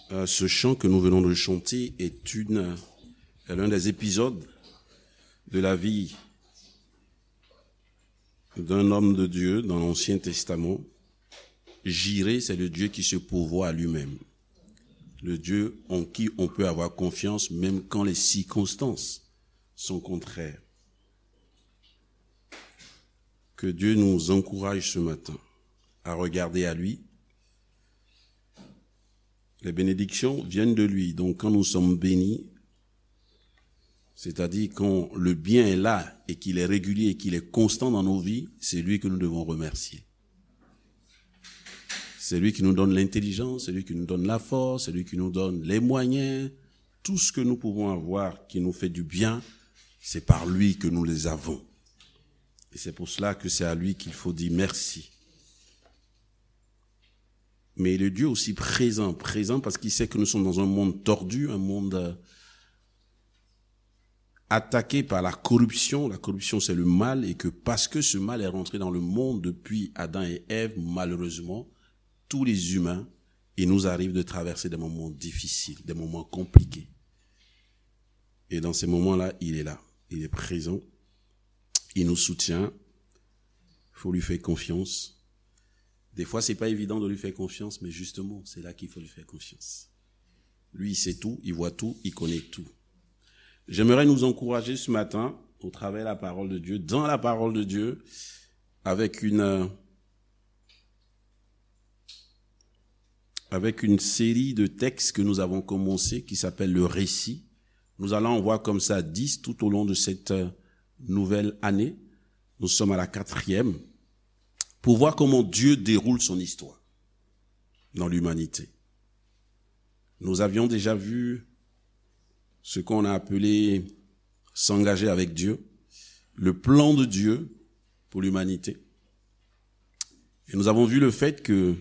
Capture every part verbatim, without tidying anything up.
Euh, ce chant que nous venons de chanter est une, est l'un des épisodes de la vie d'un homme de Dieu dans l'Ancien Testament. Jiré, c'est le Dieu qui se pourvoit à lui-même. Le Dieu en qui on peut avoir confiance même quand les circonstances sont contraires. Que Dieu nous encourage ce matin à regarder à lui. Les bénédictions viennent de lui. Donc quand nous sommes bénis, c'est-à-dire quand le bien est là et qu'il est régulier et qu'il est constant dans nos vies, c'est lui que nous devons remercier. C'est lui qui nous donne l'intelligence, c'est lui qui nous donne la force, c'est lui qui nous donne les moyens. Tout ce que nous pouvons avoir qui nous fait du bien, c'est par lui que nous les avons. Et c'est pour cela que c'est à lui qu'il faut dire merci. Mais le Dieu aussi présent, présent parce qu'il sait que nous sommes dans un monde tordu, un monde attaqué par la corruption. La corruption, c'est le mal, et que parce que ce mal est rentré dans le monde depuis Adam et Ève, malheureusement, tous les humains, il nous arrive de traverser des moments difficiles, des moments compliqués. Et dans ces moments-là, il est là, il est présent, il nous soutient, il faut lui faire confiance. Des fois, c'est pas évident de lui faire confiance, mais justement, c'est là qu'il faut lui faire confiance. Lui, il sait tout, il voit tout, il connaît tout. J'aimerais nous encourager ce matin, au travers de la parole de Dieu, dans la parole de Dieu, avec une, avec une série de textes que nous avons commencé, qui s'appelle le récit. Nous allons en voir comme ça dix tout au long de cette nouvelle année. Nous sommes à la quatrième. Pour voir comment Dieu déroule son histoire dans l'humanité. Nous avions déjà vu ce qu'on a appelé s'engager avec Dieu, le plan de Dieu pour l'humanité. Et nous avons vu le fait que,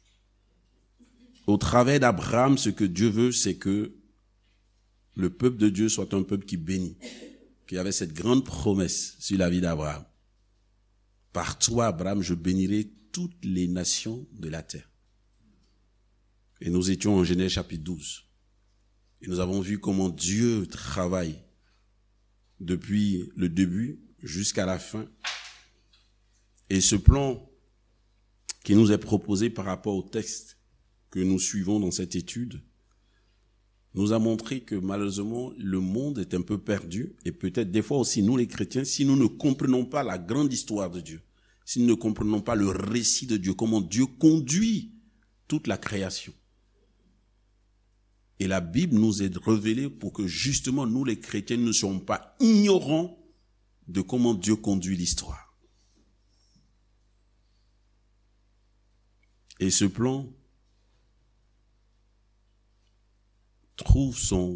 au travers d'Abraham, ce que Dieu veut, c'est que le peuple de Dieu soit un peuple qui bénit, qu'il y avait cette grande promesse sur la vie d'Abraham. Par toi, Abraham, je bénirai toutes les nations de la terre. Et nous étions en Genèse chapitre douze. Et nous avons vu comment Dieu travaille depuis le début jusqu'à la fin. Et ce plan qui nous est proposé par rapport au texte que nous suivons dans cette étude nous a montré que malheureusement le monde est un peu perdu, et peut-être des fois aussi nous les chrétiens, si nous ne comprenons pas la grande histoire de Dieu, si nous ne comprenons pas le récit de Dieu, comment Dieu conduit toute la création. Et la Bible nous est révélée pour que justement nous les chrétiens ne soyons pas ignorants de comment Dieu conduit l'histoire. Et ce plan trouve son,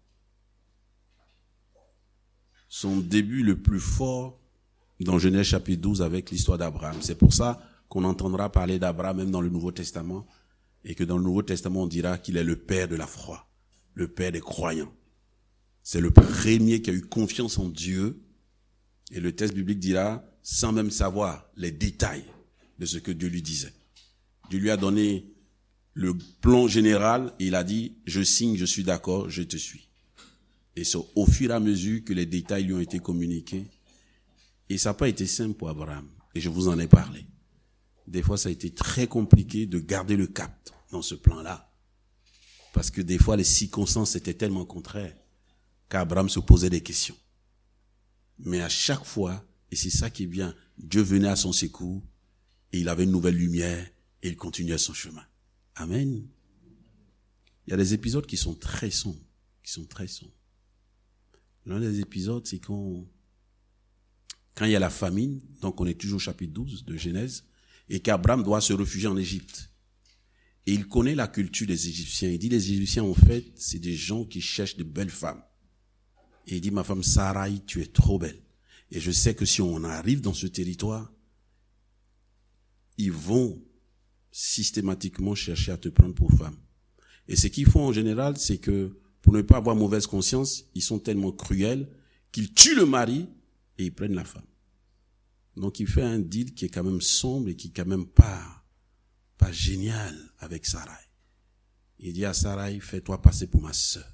son début le plus fort dans Genèse chapitre douze avec l'histoire d'Abraham. C'est pour ça qu'on entendra parler d'Abraham même dans le Nouveau Testament, et que dans le Nouveau Testament on dira qu'il est le père de la foi, le père des croyants. C'est le premier qui a eu confiance en Dieu, et le texte biblique dira sans même savoir les détails de ce que Dieu lui disait. Dieu lui a donné le plan général, et il a dit, je signe, je suis d'accord, je te suis. Et c'est au fur et à mesure que les détails lui ont été communiqués. Et ça n'a pas été simple pour Abraham, et je vous en ai parlé. Des fois, ça a été très compliqué de garder le cap dans ce plan-là, parce que des fois, les circonstances étaient tellement contraires qu'Abraham se posait des questions. Mais à chaque fois, et c'est ça qui est bien, Dieu venait à son secours, et il avait une nouvelle lumière, et il continuait son chemin. Amen. Il y a des épisodes qui sont très sombres, qui sont très sombres. L'un des épisodes, c'est quand, quand il y a la famine, donc on est toujours au chapitre douze de Genèse, et qu'Abraham doit se réfugier en Égypte. Et il connaît la culture des Égyptiens. Il dit, les Égyptiens, en fait, c'est des gens qui cherchent de belles femmes. Et il dit, ma femme Sarai, tu es trop belle. Et je sais que si on arrive dans ce territoire, ils vont systématiquement chercher à te prendre pour femme. Et ce qu'ils font en général, c'est que pour ne pas avoir mauvaise conscience, ils sont tellement cruels qu'ils tuent le mari et ils prennent la femme. Donc il fait un deal qui est quand même sombre et qui est quand même pas, pas génial avec Sarai. Il dit à Sarai, fais-toi passer pour ma sœur.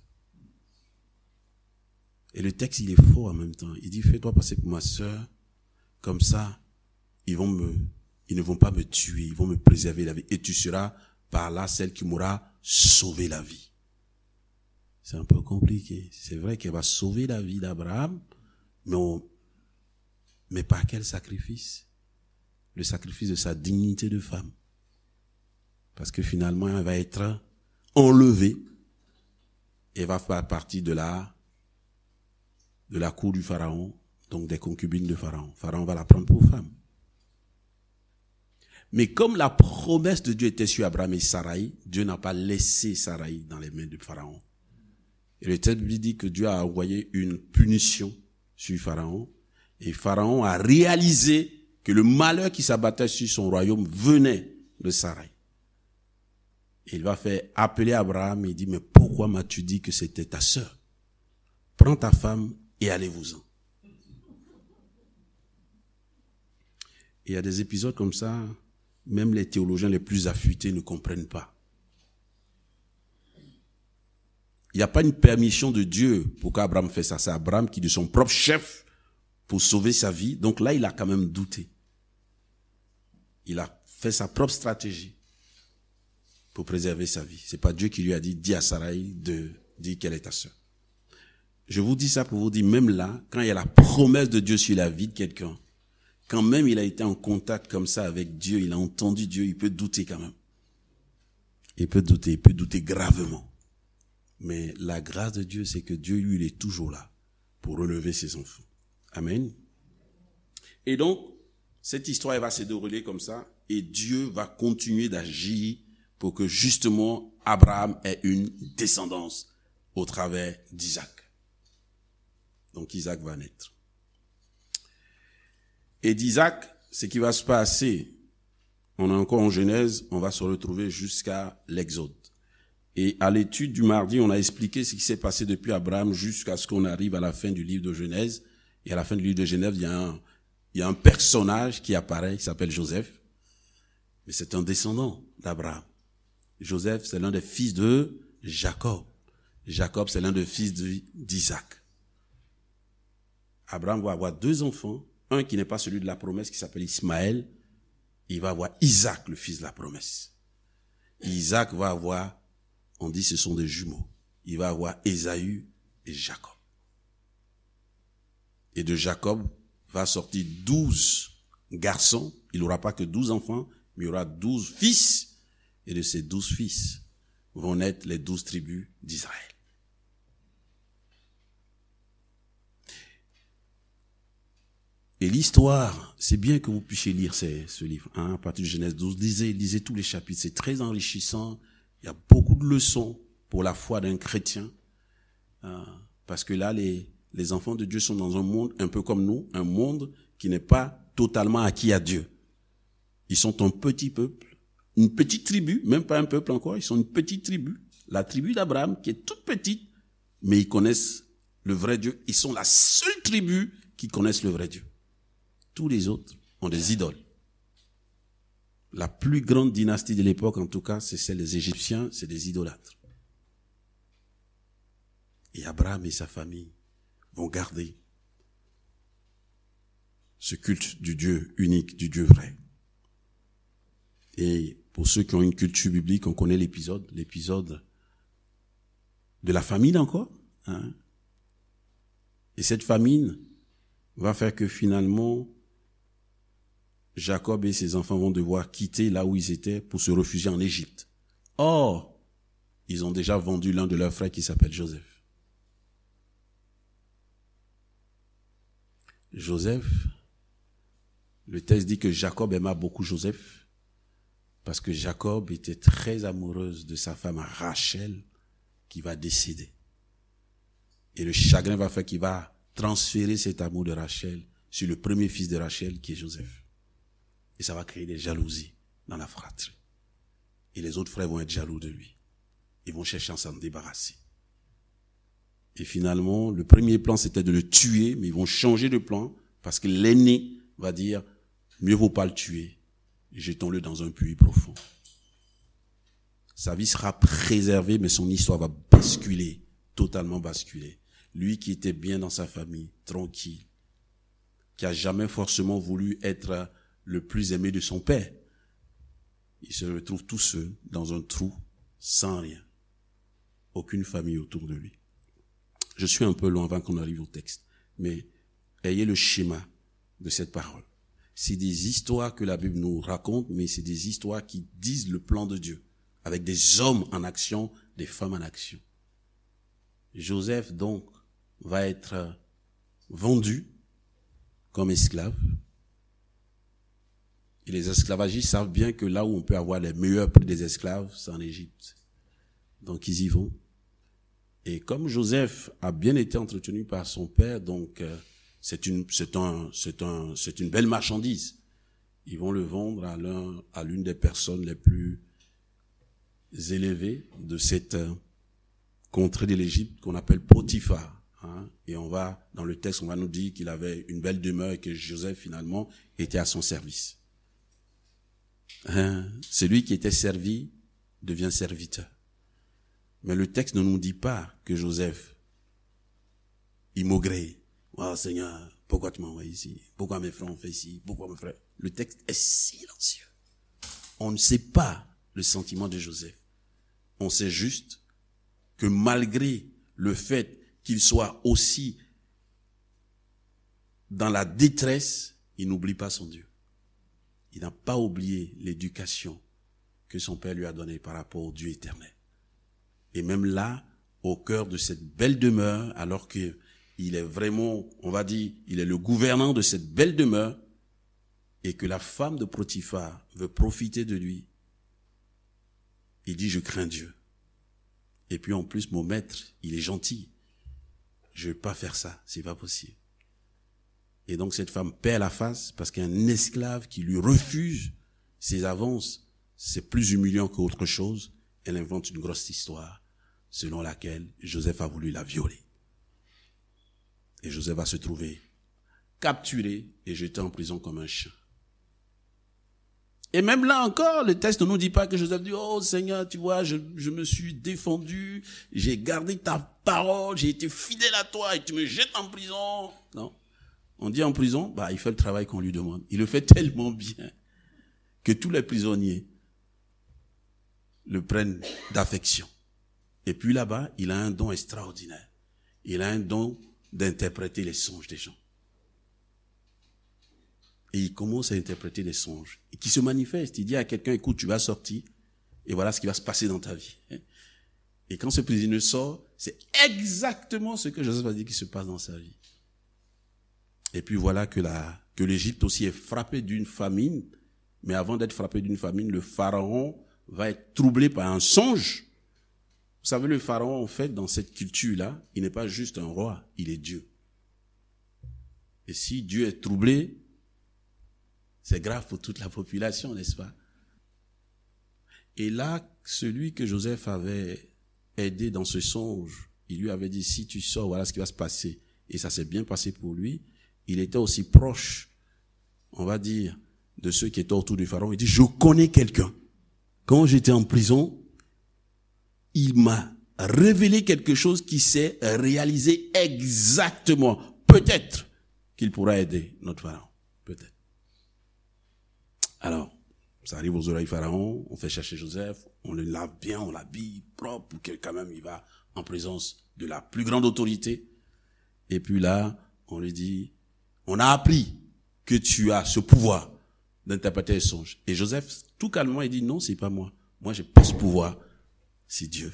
Et le texte, il est faux en même temps. Il dit, fais-toi passer pour ma sœur, comme ça, ils vont me, ils ne vont pas me tuer, ils vont me préserver la vie. Et tu seras par là celle qui m'aura sauvé la vie. C'est un peu compliqué. C'est vrai qu'elle va sauver la vie d'Abraham, mais, on, mais par quel sacrifice? Le sacrifice de sa dignité de femme. Parce que finalement, elle va être enlevée et va faire partie de la, de la cour du Pharaon, donc des concubines de Pharaon. Pharaon va la prendre pour femme. Mais comme la promesse de Dieu était sur Abraham et Sarai, Dieu n'a pas laissé Sarai dans les mains de Pharaon. Et le texte lui dit que Dieu a envoyé une punition sur Pharaon. Et Pharaon a réalisé que le malheur qui s'abattait sur son royaume venait de Sarai. Et il va faire appeler Abraham et il dit, mais pourquoi m'as-tu dit que c'était ta sœur? Prends ta femme et allez-vous-en. Il y a des épisodes comme ça, même les théologiens les plus affûtés ne comprennent pas. Il n'y a pas une permission de Dieu pour qu'Abraham fasse ça. C'est Abraham qui, de son propre chef, pour sauver sa vie. Donc là, il a quand même douté. Il a fait sa propre stratégie pour préserver sa vie. C'est pas Dieu qui lui a dit, dis à Sarai de dire qu'elle est ta sœur. Je vous dis ça pour vous dire, même là, quand il y a la promesse de Dieu sur la vie de quelqu'un, quand même il a été en contact comme ça avec Dieu, il a entendu Dieu, il peut douter quand même. Il peut douter, il peut douter gravement. Mais la grâce de Dieu, c'est que Dieu, lui, il est toujours là pour relever ses enfants. Amen. Et donc, cette histoire, elle va se dérouler comme ça, et Dieu va continuer d'agir pour que justement Abraham ait une descendance au travers d'Isaac. Donc Isaac va naître. Et d'Isaac, ce qui va se passer, on est encore en Genèse, on va se retrouver jusqu'à l'Exode. Et à l'étude du mardi, on a expliqué ce qui s'est passé depuis Abraham jusqu'à ce qu'on arrive à la fin du livre de Genèse. Et à la fin du livre de Genèse, il y a un, il y a un personnage qui apparaît, qui s'appelle Joseph. Mais c'est un descendant d'Abraham. Joseph, c'est l'un des fils de Jacob. Jacob, c'est l'un des fils d'Isaac. Abraham va avoir deux enfants. Un qui n'est pas celui de la promesse, qui s'appelle Ismaël. Il va avoir Isaac, le fils de la promesse. Isaac va avoir, on dit ce sont des jumeaux. Il va avoir Ésaü et Jacob. Et de Jacob va sortir douze garçons. Il n'aura pas que douze enfants, mais il y aura douze fils. Et de ces douze fils vont naître les douze tribus d'Israël. Et l'histoire, c'est bien que vous puissiez lire ces, ce livre, hein, à partir de Genèse douze. Lisez, lisez tous les chapitres, c'est très enrichissant. Il y a beaucoup de leçons pour la foi d'un chrétien. Euh, parce que là, les, les enfants de Dieu sont dans un monde un peu comme nous, un monde qui n'est pas totalement acquis à Dieu. Ils sont un petit peuple, une petite tribu, même pas un peuple encore, ils sont une petite tribu. La tribu d'Abraham qui est toute petite, mais ils connaissent le vrai Dieu. Ils sont la seule tribu qui connaissent le vrai Dieu. Tous les autres ont des idoles. La plus grande dynastie de l'époque, en tout cas, c'est celle des Égyptiens, c'est des idolâtres. Et Abraham et sa famille vont garder ce culte du Dieu unique, du Dieu vrai. Et pour ceux qui ont une culture biblique, on connaît l'épisode, l'épisode de la famine encore. Hein. Et cette famine va faire que finalement, Jacob et ses enfants vont devoir quitter là où ils étaient pour se réfugier en Égypte. Or, ils ont déjà vendu l'un de leurs frères qui s'appelle Joseph. Joseph, le texte dit que Jacob aima beaucoup Joseph parce que Jacob était très amoureuse de sa femme Rachel qui va décéder. Et le chagrin va faire qu'il va transférer cet amour de Rachel sur le premier fils de Rachel qui est Joseph. Et ça va créer des jalousies dans la fratrie. Et les autres frères vont être jaloux de lui. Ils vont chercher à s'en débarrasser. Et finalement, le premier plan, c'était de le tuer, mais ils vont changer de plan parce que l'aîné va dire, mieux vaut pas le tuer, jetons-le dans un puits profond. Sa vie sera préservée, mais son histoire va basculer, totalement basculer. Lui qui était bien dans sa famille, tranquille, qui a jamais forcément voulu être le plus aimé de son père, il se retrouve tout seul dans un trou, sans rien. Aucune famille autour de lui. Je suis un peu loin avant qu'on arrive au texte, mais ayez le schéma de cette parole. C'est des histoires que la Bible nous raconte, mais c'est des histoires qui disent le plan de Dieu, avec des hommes en action, des femmes en action. Joseph, donc, va être vendu comme esclave. Et les esclavagistes savent bien que là où on peut avoir les meilleurs prix des esclaves, c'est en Égypte. Donc ils y vont. Et comme Joseph a bien été entretenu par son père, donc euh, c'est une c'est un c'est un c'est une belle marchandise. Ils vont le vendre à l'un à l'une des personnes les plus élevées de cette euh, contrée de l'Égypte qu'on appelle Potiphar. Hein. Et on va dans le texte on va nous dire qu'il avait une belle demeure et que Joseph finalement était à son service. Hein. Celui qui était servi devient serviteur. Mais le texte ne nous dit pas que Joseph, il maugréait. Oh Seigneur, pourquoi tu m'as envoyé ici? Pourquoi mes frères ont fait ici? Pourquoi mes frères? Le texte est silencieux. On ne sait pas le sentiment de Joseph. On sait juste que malgré le fait qu'il soit aussi dans la détresse, il n'oublie pas son Dieu. Il n'a pas oublié l'éducation que son père lui a donnée par rapport au Dieu éternel. Et même là, au cœur de cette belle demeure, alors qu'il est vraiment, on va dire, il est le gouvernant de cette belle demeure, et que la femme de Potiphar veut profiter de lui, il dit, je crains Dieu. Et puis en plus, mon maître, il est gentil. Je ne vais pas faire ça, c'est pas possible. Et donc cette femme perd la face parce qu'un esclave qui lui refuse ses avances, c'est plus humiliant qu'autre chose. Elle invente une grosse histoire selon laquelle Joseph a voulu la violer. Et Joseph va se trouver capturé et jeté en prison comme un chien. Et même là encore, le texte ne nous dit pas que Joseph dit, oh Seigneur, tu vois, je, je me suis défendu, j'ai gardé ta parole, j'ai été fidèle à toi et tu me jettes en prison. Non. On dit en prison, bah, il fait le travail qu'on lui demande. Il le fait tellement bien que tous les prisonniers le prennent d'affection. Et puis là-bas, il a un don extraordinaire. Il a un don d'interpréter les songes des gens. Et il commence à interpréter les songes. Et qui se manifeste. Il dit à quelqu'un, écoute, tu vas sortir. Et voilà ce qui va se passer dans ta vie. Et quand ce prisonnier sort, c'est exactement ce que Joseph a dit qui se passe dans sa vie. Et puis voilà que la, que l'Égypte aussi est frappée d'une famine. Mais avant d'être frappé d'une famine, le pharaon va être troublé par un songe. Vous savez, le pharaon, en fait, dans cette culture-là, il n'est pas juste un roi, il est Dieu. Et si Dieu est troublé, c'est grave pour toute la population, n'est-ce pas? Et là, celui que Joseph avait aidé dans ce songe, il lui avait dit, si tu sors, voilà ce qui va se passer. Et ça s'est bien passé pour lui. Il était aussi proche, on va dire, de ceux qui étaient autour du pharaon. Il dit, je connais quelqu'un. Quand j'étais en prison, il m'a révélé quelque chose qui s'est réalisé exactement. Peut-être qu'il pourra aider notre pharaon. Peut-être. Alors, ça arrive aux oreilles pharaon, on fait chercher Joseph, on le lave bien, on l'habille propre pour que quand même il va en présence de la plus grande autorité. Et puis là, on lui dit, on a appris que tu as ce pouvoir d'interpréter les songes. Et Joseph, tout calmement, il dit, non, c'est pas moi. Moi, j'ai pas ce pouvoir. C'est Dieu.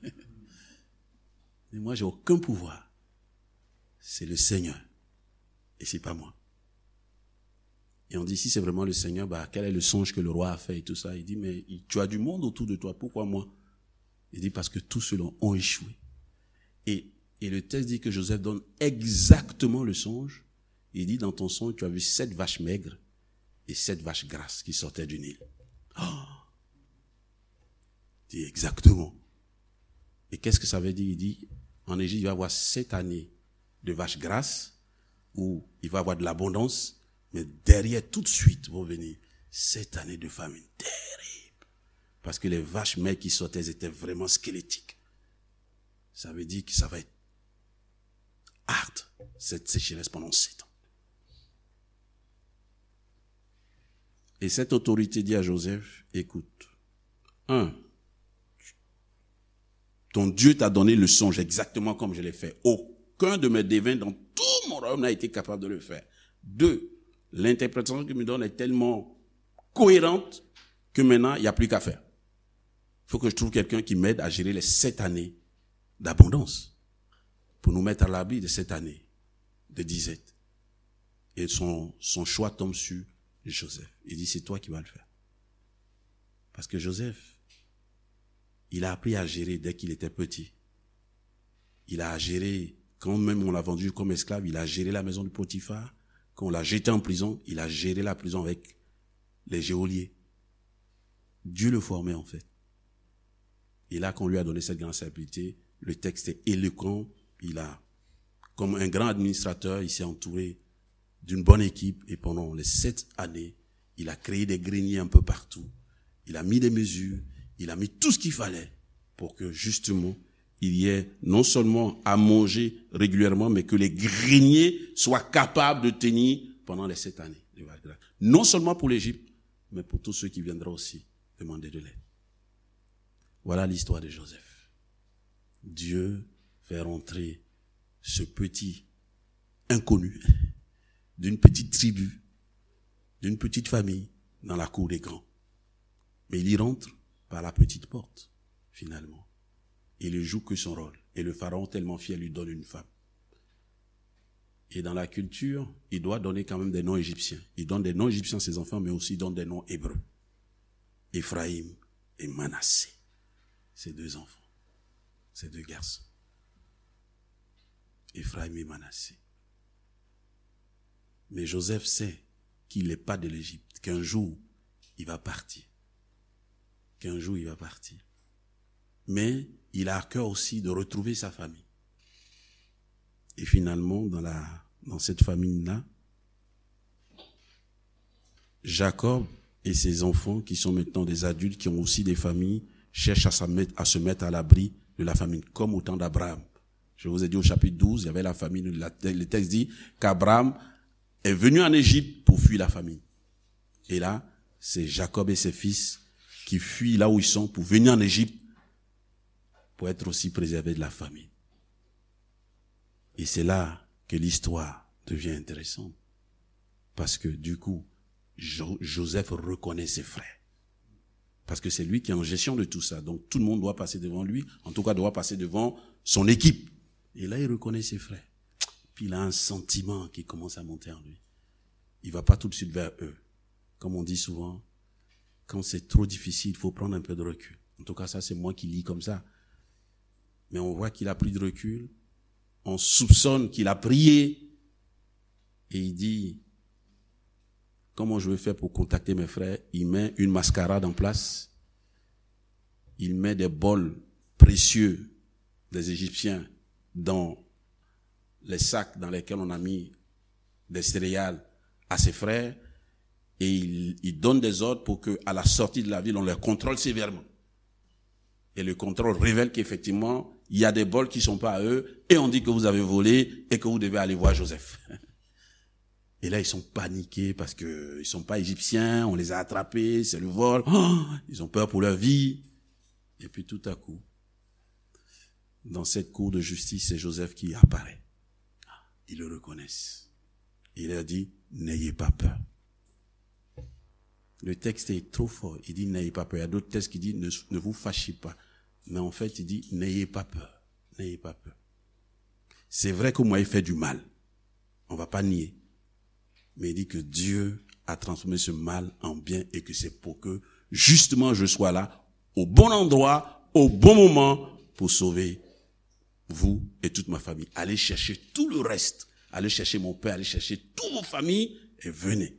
Mais moi, j'ai aucun pouvoir. C'est le Seigneur. Et c'est pas moi. Et on dit, si c'est vraiment le Seigneur, bah, quel est le songe que le roi a fait et tout ça? Il dit, mais tu as du monde autour de toi. Pourquoi moi? Il dit, parce que tous ceux-là ont échoué. Et, et le texte dit que Joseph donne exactement le songe. Il dit, dans ton songe, tu as vu sept vaches maigres et sept vaches grasses qui sortaient du Nil. Oh! Il dit, exactement. Et qu'est-ce que ça veut dire? Il dit, en Égypte, il va y avoir sept années de vaches grasses où il va y avoir de l'abondance, mais derrière, tout de suite, vont venir sept années de famine terrible. Parce que les vaches mères qui sortaient étaient vraiment squelettiques. Ça veut dire que ça va être hard, cette sécheresse pendant sept ans. Et cette autorité dit à Joseph, écoute, un, ton Dieu t'a donné le songe exactement comme je l'ai fait. Aucun de mes devins dans tout mon royaume n'a été capable de le faire. Deux, l'interprétation qu'il me donne est tellement cohérente que maintenant, il n'y a plus qu'à faire. Il faut que je trouve quelqu'un qui m'aide à gérer les sept années d'abondance pour nous mettre à l'abri de cette année de disette. Et son, son choix tombe sur Joseph. Il dit, c'est toi qui vas le faire. Parce que Joseph, il a appris à gérer dès qu'il était petit. Il a géré, quand même on l'a vendu comme esclave, il a géré la maison du Potiphar. Quand on l'a jeté en prison, il a géré la prison avec les geôliers. Dieu le formait en fait. Et là, quand on lui a donné cette grande stabilité, le texte est éloquent. Il a, comme un grand administrateur, il s'est entouré d'une bonne équipe. Et pendant les sept années, il a créé des greniers un peu partout. Il a mis des mesures. Il a mis tout ce qu'il fallait pour que justement, il y ait non seulement à manger régulièrement, mais que les greniers soient capables de tenir pendant les sept années. Non seulement pour l'Égypte, mais pour tous ceux qui viendront aussi demander de l'aide. Voilà l'histoire de Joseph. Dieu fait rentrer ce petit inconnu d'une petite tribu, d'une petite famille dans la cour des grands. Mais il y rentre par la petite porte, finalement. Il ne joue que son rôle. Et le pharaon, tellement fier, lui donne une femme. Et dans la culture, il doit donner quand même des noms égyptiens. Il donne des noms égyptiens à ses enfants, mais aussi il donne des noms hébreux. Éphraïm et Manassé. Ces deux enfants. Ces deux garçons. Éphraïm et Manassé. Mais Joseph sait qu'il n'est pas de l'Égypte, qu'un jour, il va partir. Qu'un jour, il va partir. Mais il a à cœur aussi de retrouver sa famille. Et finalement, dans, la, dans cette famille-là, Jacob et ses enfants, qui sont maintenant des adultes, qui ont aussi des familles, cherchent à se mettre à, se mettre à l'abri de la famine, comme au temps d'Abraham. Je vous ai dit au chapitre douze, il y avait la famine. Le texte dit qu'Abraham est venu en Égypte pour fuir la famine. Et là, c'est Jacob et ses fils qui fuient là où ils sont pour venir en Égypte pour être aussi préservés de la famine. Et c'est là que l'histoire devient intéressante. Parce que du coup, Jo- Joseph reconnaît ses frères. Parce que c'est lui qui est en gestion de tout ça. Donc tout le monde doit passer devant lui, en tout cas doit passer devant son équipe. Et là, il reconnaît ses frères. Puis il a un sentiment qui commence à monter en lui. Il va pas tout de suite vers eux. Comme on dit souvent, quand c'est trop difficile, il faut prendre un peu de recul. En tout cas, ça, c'est moi qui lis comme ça. Mais on voit qu'il a pris de recul. On soupçonne qu'il a prié. Et il dit, comment je vais faire pour contacter mes frères? Il met une mascarade en place. Il met des bols précieux des Égyptiens dans les sacs dans lesquels on a mis des céréales à ses frères. Et il, il donne des ordres pour qu'à la sortie de la ville, on les contrôle sévèrement. Et le contrôle révèle qu'effectivement, il y a des bols qui ne sont pas à eux, et on dit que vous avez volé, et que vous devez aller voir Joseph. Et là, ils sont paniqués parce que ils sont pas égyptiens, on les a attrapés, c'est le vol. Oh, ils ont peur pour leur vie. Et puis tout à coup, dans cette cour de justice, c'est Joseph qui apparaît. Ils le reconnaissent. Il leur dit, n'ayez pas peur. Le texte est trop fort. Il dit, n'ayez pas peur. Il y a d'autres textes qui disent, ne, ne vous fâchez pas. Mais en fait, il dit, n'ayez pas peur. N'ayez pas peur. C'est vrai que moi, il fait du mal. On va pas nier. Mais il dit que Dieu a transformé ce mal en bien et que c'est pour que, justement, je sois là, au bon endroit, au bon moment, pour sauver vous et toute ma famille. Allez chercher tout le reste. Allez chercher mon père, allez chercher toutes vos familles et venez.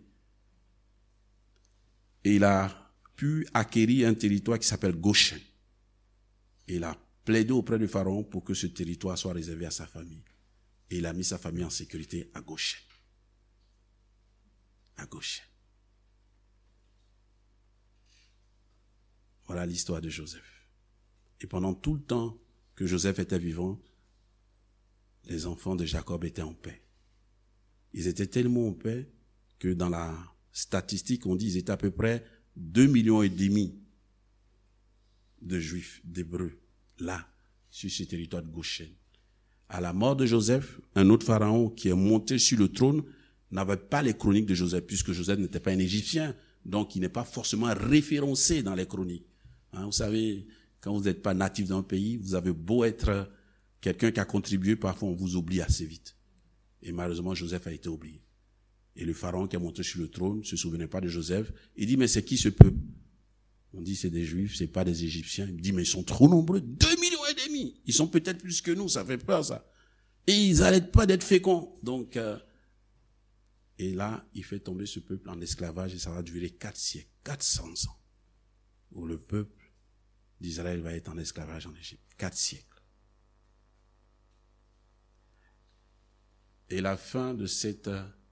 Et il a pu acquérir un territoire qui s'appelle Goshen. Et il a plaidé auprès du pharaon pour que ce territoire soit réservé à sa famille. Et il a mis sa famille en sécurité à Goshen. À Goshen. Voilà l'histoire de Joseph. Et pendant tout le temps que Joseph était vivant, les enfants de Jacob étaient en paix. Ils étaient tellement en paix que dans la statistique, on dit qu'ils étaient à peu près deux millions et demi de Juifs, d'Hébreux, là, sur ce territoire de Goshen. À la mort de Joseph, un autre pharaon qui est monté sur le trône n'avait pas les chroniques de Joseph, puisque Joseph n'était pas un Égyptien, donc il n'est pas forcément référencé dans les chroniques. Hein, vous savez, quand vous n'êtes pas natif d'un pays, vous avez beau être quelqu'un qui a contribué, parfois on vous oublie assez vite. Et malheureusement, Joseph a été oublié. Et le pharaon qui est monté sur le trône ne se souvenait pas de Joseph. Il dit, mais c'est qui ce peuple? On dit, c'est des Juifs, c'est pas des Égyptiens. Il dit, mais ils sont trop nombreux, deux millions et demi. Ils sont peut-être plus que nous, ça fait peur ça. Et ils n'arrêtent pas d'être féconds. Donc, euh, et là, il fait tomber ce peuple en esclavage et ça va durer quatre siècles, quatre cents ans, où le peuple d'Israël va être en esclavage en Égypte. Quatre siècles. Et la fin de cette,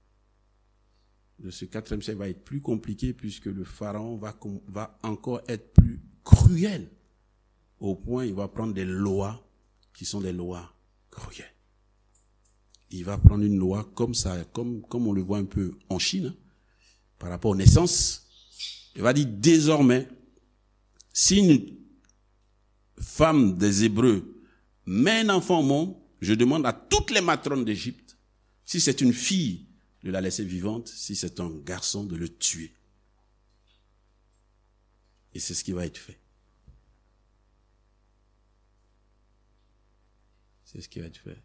de ce quatrième siècle va être plus compliquée puisque le pharaon va, va encore être plus cruel. Au point, il va prendre des lois qui sont des lois cruelles. Il va prendre une loi comme ça, comme, comme on le voit un peu en Chine, hein, par rapport aux naissances. Il va dire désormais, si une femme des Hébreux met un enfant au monde, je demande à toutes les matrones d'Égypte, si c'est une fille, de la laisser vivante, si c'est un garçon, de le tuer. Et c'est ce qui va être fait. C'est ce qui va être fait.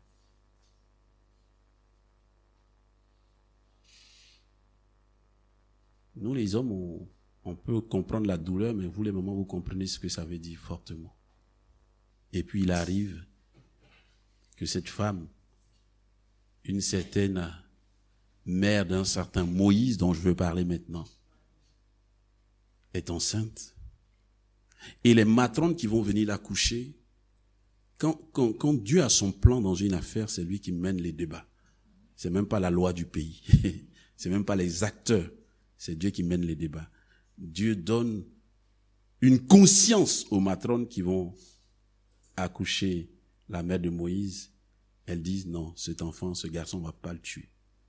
Nous, les hommes, on, on peut comprendre la douleur, mais vous, les mamans, vous comprenez ce que ça veut dire fortement. Et puis, il arrive que cette femme, une certaine mère d'un certain Moïse, dont je veux parler maintenant, est enceinte. Et les matrones qui vont venir la coucher, quand, quand, quand Dieu a son plan dans une affaire, c'est lui qui mène les débats. C'est même pas la loi du pays. C'est même pas les acteurs. C'est Dieu qui mène les débats. Dieu donne une conscience aux matrones qui vont accoucher la mère de Moïse. Elles disent non, cet enfant, ce garçon, on ne va pas le tuer.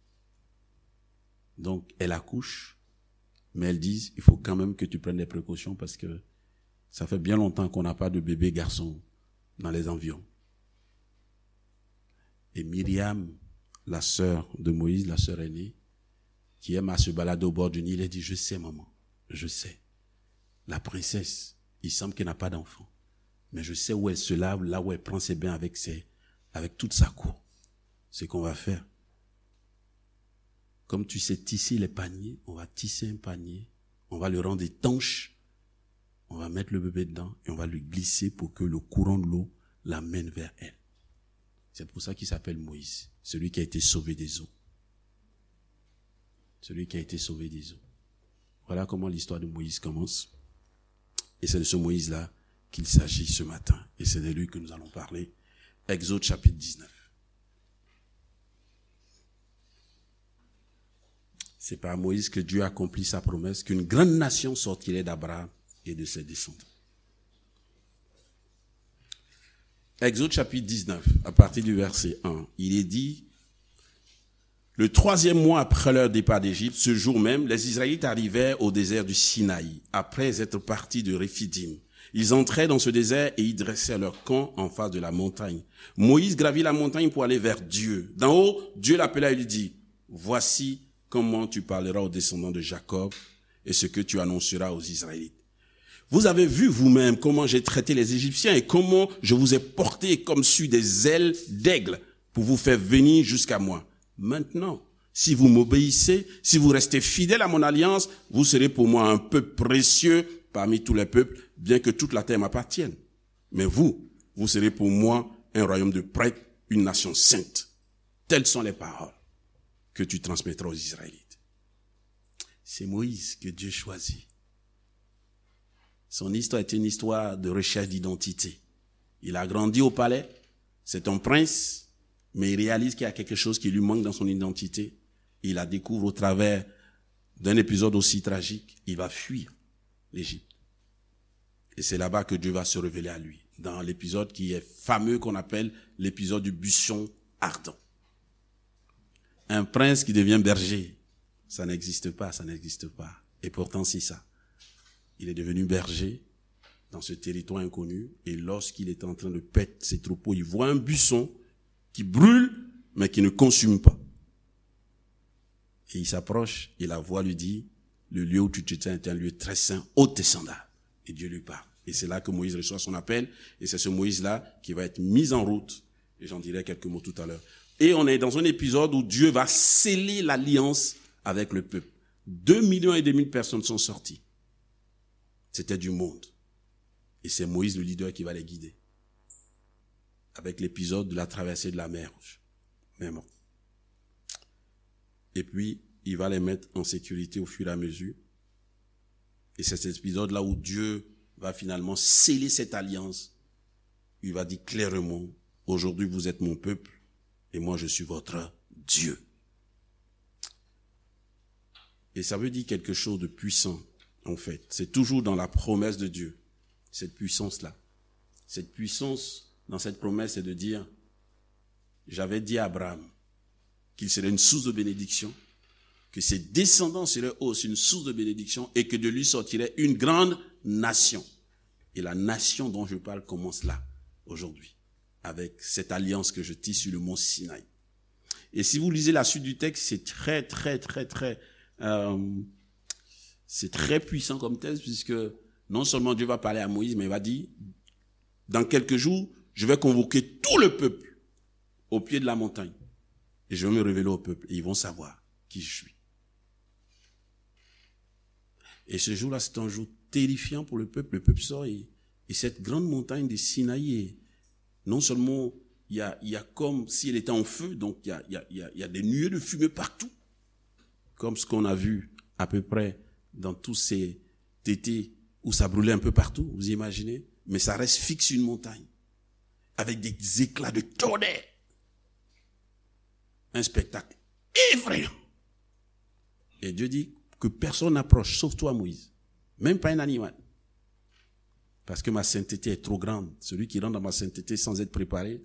Donc, elle accouche, mais elles disent, il faut quand même que tu prennes des précautions parce que ça fait bien longtemps qu'on n'a pas de bébé garçon dans les environs. Et Myriam, la sœur de Moïse, la sœur aînée, qui aime à se balader au bord du Nil, elle dit, je sais maman, je sais. La princesse, il semble qu'elle n'a pas d'enfant, mais je sais où elle se lave, là où elle prend ses bains avec ses avec toute sa cour. C'est qu'on va faire. Comme tu sais tisser les paniers, on va tisser un panier, on va le rendre étanche, on va mettre le bébé dedans et on va le glisser pour que le courant de l'eau l'amène vers elle. C'est pour ça qu'il s'appelle Moïse, celui qui a été sauvé des eaux. Celui qui a été sauvé des eaux. Voilà comment l'histoire de Moïse commence. Et c'est de ce Moïse-là qu'il s'agit ce matin. Et c'est de lui que nous allons parler. Exode chapitre dix-neuf. C'est par Moïse que Dieu accomplit sa promesse qu'une grande nation sortirait d'Abraham et de ses descendants. Exode chapitre dix-neuf, à partir du verset un, il est dit, le troisième mois après leur départ d'Égypte, ce jour même, les Israélites arrivèrent au désert du Sinaï, après être partis de Réphidim. Ils entraient dans ce désert et y dressèrent leur camp en face de la montagne. Moïse gravit la montagne pour aller vers Dieu. D'en haut, Dieu l'appela et lui dit, voici comment tu parleras aux descendants de Jacob et ce que tu annonceras aux Israélites. Vous avez vu vous-même comment j'ai traité les Égyptiens et comment je vous ai porté comme sur des ailes d'aigle pour vous faire venir jusqu'à moi. Maintenant, si vous m'obéissez, si vous restez fidèles à mon alliance, vous serez pour moi un peuple précieux parmi tous les peuples, bien que toute la terre m'appartienne. Mais vous, vous serez pour moi un royaume de prêtres, une nation sainte. Telles sont les paroles que tu transmettras aux Israélites. C'est Moïse que Dieu choisit. Son histoire est une histoire de recherche d'identité. Il a grandi au palais, c'est un prince, mais il réalise qu'il y a quelque chose qui lui manque dans son identité. Il la découvre au travers d'un épisode aussi tragique. Il va fuir l'Égypte. Et c'est là-bas que Dieu va se révéler à lui. Dans l'épisode qui est fameux, qu'on appelle l'épisode du buisson ardent. Un prince qui devient berger, ça n'existe pas, ça n'existe pas. Et pourtant, c'est ça. Il est devenu berger dans ce territoire inconnu. Et lorsqu'il est en train de paître ses troupeaux, il voit un buisson qui brûle, mais qui ne consume pas. Et il s'approche, et la voix lui dit, le lieu où tu te tiens est un lieu très saint, ôte tes sandales. Et Dieu lui parle. Et c'est là que Moïse reçoit son appel. Et c'est ce Moïse-là qui va être mis en route. Et j'en dirai quelques mots tout à l'heure. Et on est dans un épisode où Dieu va sceller l'alliance avec le peuple. Deux millions et demi de personnes sont sorties. C'était du monde. Et c'est Moïse le leader qui va les guider. Avec l'épisode de la traversée de la mer Rouge. Même. Et puis, il va les mettre en sécurité au fur et à mesure. Et c'est cet épisode-là où Dieu va finalement sceller cette alliance. Il va dire clairement, aujourd'hui vous êtes mon peuple et moi je suis votre Dieu. Et ça veut dire quelque chose de puissant, en fait. C'est toujours dans la promesse de Dieu, cette puissance-là. Cette puissance dans cette promesse, c'est de dire, j'avais dit à Abraham qu'il serait une source de bénédiction, que ses descendants seraient aussi une source de bénédiction et que de lui sortirait une grande nation. Et la nation dont je parle commence là, aujourd'hui, avec cette alliance que je tisse sur le mont Sinaï. Et si vous lisez la suite du texte, c'est très, très, très, très, euh, c'est très puissant comme texte, puisque non seulement Dieu va parler à Moïse, mais il va dire, dans quelques jours, je vais convoquer tout le peuple au pied de la montagne. Et je vais me révéler au peuple, et ils vont savoir qui je suis. Et ce jour-là, c'est un jour terrifiant pour le peuple. Le peuple sort et, et cette grande montagne de Sinaï, est, non seulement il y a, il y a comme si elle était en feu, donc il y a, il y a, il y a, il y a des nuées de fumée partout, comme ce qu'on a vu à peu près dans tous ces étés où ça brûlait un peu partout, vous imaginez? Mais ça reste fixe une montagne, avec des éclats de tonnerre. Un spectacle effrayant. Et Dieu dit que personne n'approche, sauf toi, Moïse. Même pas un animal. Parce que ma sainteté est trop grande. Celui qui rentre dans ma sainteté sans être préparé,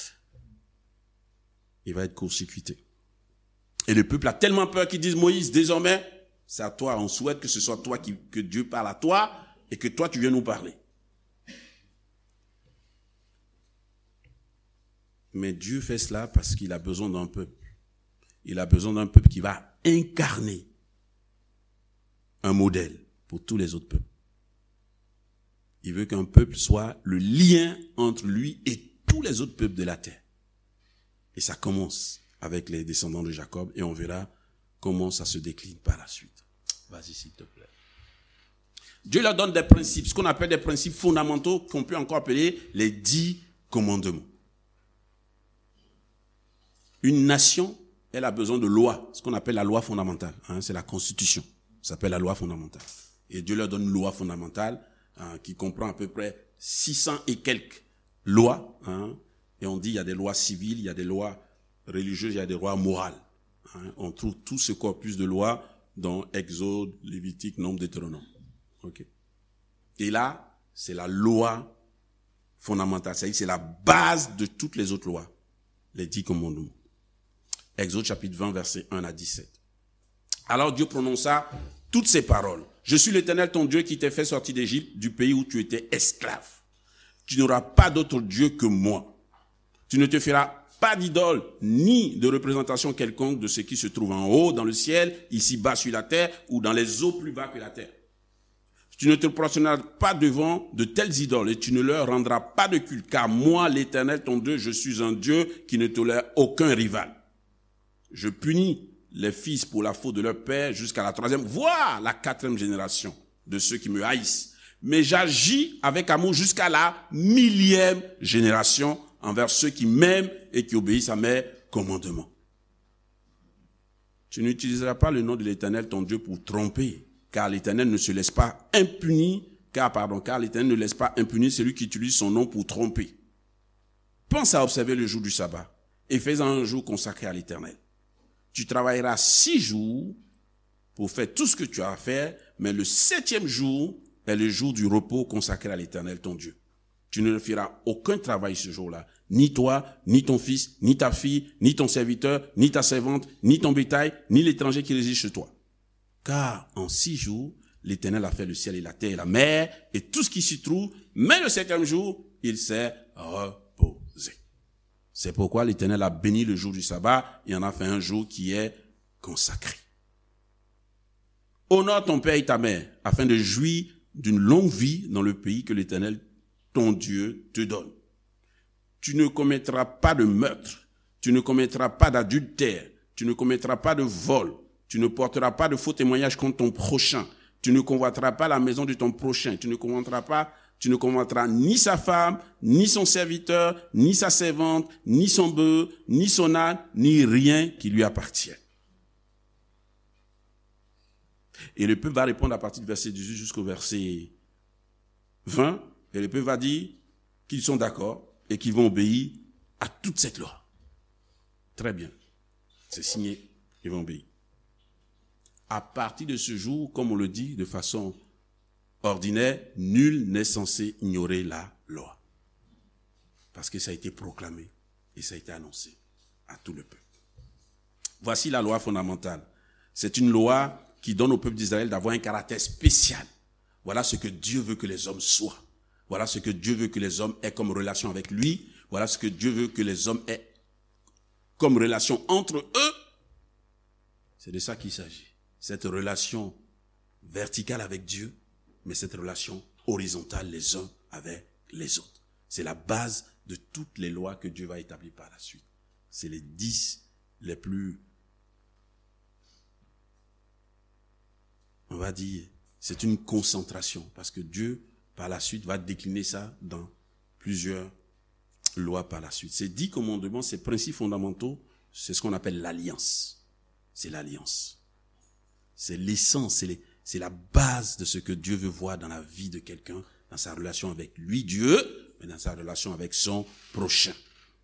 il va être court-circuité. Et le peuple a tellement peur qu'ils disent, Moïse, désormais, c'est à toi. On souhaite que ce soit toi, qui, que Dieu parle à toi et que toi, tu viennes nous parler. Mais Dieu fait cela parce qu'il a besoin d'un peuple. Il a besoin d'un peuple qui va incarner un modèle pour tous les autres peuples. Il veut qu'un peuple soit le lien entre lui et tous les autres peuples de la terre. Et ça commence avec les descendants de Jacob et on verra comment ça se décline par la suite. Vas-y, s'il te plaît. Dieu leur donne des principes, ce qu'on appelle des principes fondamentaux qu'on peut encore appeler les dix commandements. Une nation, elle a besoin de lois, ce qu'on appelle la loi fondamentale. Hein, c'est la constitution. Ça s'appelle la loi fondamentale. Et Dieu leur donne une loi fondamentale hein, qui comprend à peu près six cents et quelques lois. Hein, et on dit il y a des lois civiles, il y a des lois religieuses, il y a des lois morales. Hein, on trouve tout ce corpus de lois dans Exode, Lévitique, Nombre, Deutéronome. Okay. Et là, c'est la loi fondamentale. C'est-à-dire c'est la base de toutes les autres lois. Les dix commandements. Exode chapitre vingt, versets un à dix-sept. Alors Dieu prononça toutes ces paroles. Je suis l'Éternel ton Dieu qui t'ai fait sortir d'Égypte, du pays où tu étais esclave. Tu n'auras pas d'autre Dieu que moi. Tu ne te feras pas d'idole, ni de représentation quelconque de ce qui se trouve en haut, dans le ciel, ici bas sur la terre, ou dans les eaux plus bas que la terre. Tu ne te prosterneras pas devant de telles idoles, et tu ne leur rendras pas de culte, car moi, l'Éternel ton Dieu, je suis un Dieu qui ne tolère aucun rival. Je punis les fils pour la faute de leur père jusqu'à la troisième, voire la quatrième génération de ceux qui me haïssent. Mais j'agis avec amour jusqu'à la millième génération envers ceux qui m'aiment et qui obéissent à mes commandements. Tu n'utiliseras pas le nom de l'Éternel ton Dieu pour tromper, car l'Éternel ne se laisse pas impuni, car, pardon, car l'Éternel ne laisse pas impuni celui qui utilise son nom pour tromper. Pense à observer le jour du sabbat et fais-en un jour consacré à l'Éternel. Tu travailleras six jours pour faire tout ce que tu as à faire, mais le septième jour est le jour du repos consacré à l'Éternel, ton Dieu. Tu ne feras aucun travail ce jour-là. Ni toi, ni ton fils, ni ta fille, ni ton serviteur, ni ta servante, ni ton bétail, ni l'étranger qui réside chez toi. Car en six jours, l'Éternel a fait le ciel et la terre et la mer et tout ce qui s'y trouve. Mais le septième jour, il s'est reposé. C'est pourquoi l'Éternel a béni le jour du sabbat et en a fait un jour qui est consacré. Honore ton père et ta mère afin de jouir d'une longue vie dans le pays que l'Éternel, ton Dieu, te donne. Tu ne commettras pas de meurtre, tu ne commettras pas d'adultère, tu ne commettras pas de vol, tu ne porteras pas de faux témoignages contre ton prochain, tu ne convoiteras pas la maison de ton prochain, tu ne convoiteras pas, tu ne convoiteras ni sa femme, ni son serviteur, ni sa servante, ni son bœuf, ni son âne, ni rien qui lui appartienne. Et le peuple va répondre à partir du verset dix-huit jusqu'au verset vingt, et le peuple va dire qu'ils sont d'accord et qu'ils vont obéir à toute cette loi. Très bien. C'est signé, ils vont obéir. À partir de ce jour, comme on le dit de façon ordinaire, nul n'est censé ignorer la loi. Parce que ça a été proclamé et ça a été annoncé à tout le peuple. Voici la loi fondamentale. C'est une loi qui donne au peuple d'Israël d'avoir un caractère spécial. Voilà ce que Dieu veut que les hommes soient. Voilà ce que Dieu veut que les hommes aient comme relation avec lui. Voilà ce que Dieu veut que les hommes aient comme relation entre eux. C'est de ça qu'il s'agit. Cette relation verticale avec Dieu, mais cette relation horizontale les uns avec les autres. C'est la base de toutes les lois que Dieu va établir par la suite. C'est les dix les plus, on va dire, c'est une concentration, parce que Dieu, par la suite, va décliner ça dans plusieurs lois par la suite. Ces dix commandements, ces principes fondamentaux, c'est ce qu'on appelle l'alliance. C'est l'alliance. C'est l'essence, c'est, les, c'est la base de ce que Dieu veut voir dans la vie de quelqu'un, dans sa relation avec lui, Dieu, mais dans sa relation avec son prochain.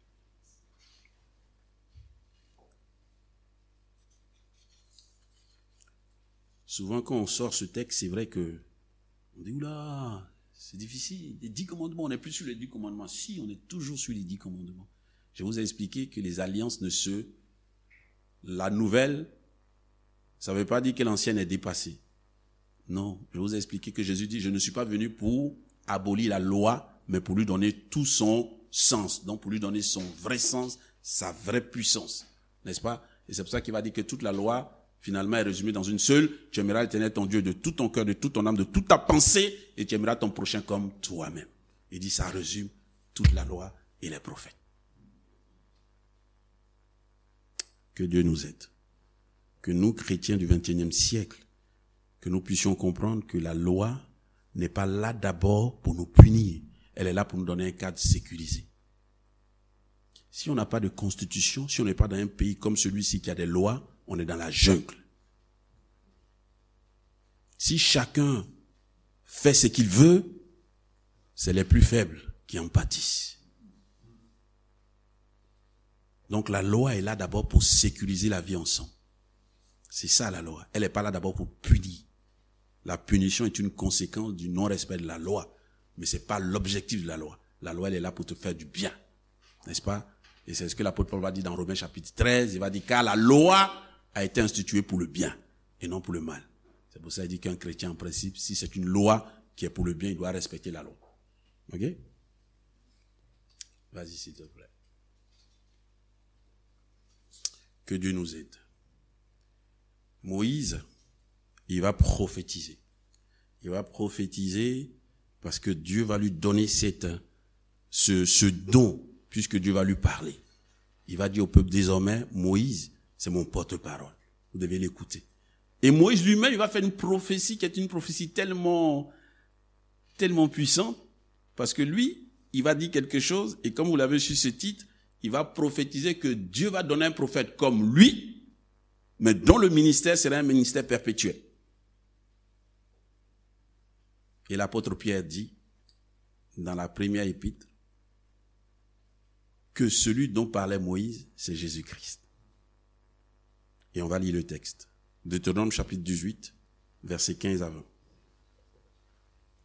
Souvent, quand on sort ce texte, c'est vrai que on dit, oula, c'est difficile. Les dix commandements, on n'est plus sur les dix commandements. Si, on est toujours sur les dix commandements. Je vous ai expliqué que les alliances ne se... La nouvelle, ça ne veut pas dire que l'ancienne est dépassée. Non, je vous ai expliqué que Jésus dit, je ne suis pas venu pour abolir la loi, mais pour lui donner tout son sens. Donc, pour lui donner son vrai sens, sa vraie puissance. N'est-ce pas? Et c'est pour ça qu'il va dire que toute la loi, finalement, est résumée dans une seule. Tu aimeras l'Éternel ton Dieu de tout ton cœur, de toute ton âme, de toute ta pensée, et tu aimeras ton prochain comme toi-même. Il dit, ça résume toute la loi et les prophètes. Que Dieu nous aide. Que nous, chrétiens du vingt et unième siècle, que nous puissions comprendre que la loi n'est pas là d'abord pour nous punir. Elle est là pour nous donner un cadre sécurisé. Si on n'a pas de constitution, si on n'est pas dans un pays comme celui-ci qui a des lois, on est dans la jungle. Si chacun fait ce qu'il veut, c'est les plus faibles qui en pâtissent. Donc la loi est là d'abord pour sécuriser la vie ensemble. C'est ça la loi. Elle n'est pas là d'abord pour punir. La punition est une conséquence du non-respect de la loi. Mais ce n'est pas l'objectif de la loi. La loi, elle est là pour te faire du bien. N'est-ce pas? Et c'est ce que l'apôtre Paul va dire dans Romains chapitre treize. Il va dire, car la loi a été instituée pour le bien et non pour le mal. C'est pour ça qu'il dit qu'un chrétien, en principe, si c'est une loi qui est pour le bien, il doit respecter la loi. Ok? Vas-y, s'il te plaît. Que Dieu nous aide. Moïse, il va prophétiser. Il va prophétiser parce que Dieu va lui donner cette, ce, ce don, puisque Dieu va lui parler. Il va dire au peuple désormais, Moïse, c'est mon porte-parole. Vous devez l'écouter. Et Moïse lui-même, il va faire une prophétie qui est une prophétie tellement, tellement puissante, parce que lui, il va dire quelque chose, et comme vous l'avez su ce titre, il va prophétiser que Dieu va donner un prophète comme lui, mais dont le ministère sera un ministère perpétuel. Et l'apôtre Pierre dit, dans la première épître, que celui dont parlait Moïse, c'est Jésus-Christ. Et on va lire le texte. Deutéronome chapitre dix-huit, versets quinze à vingt.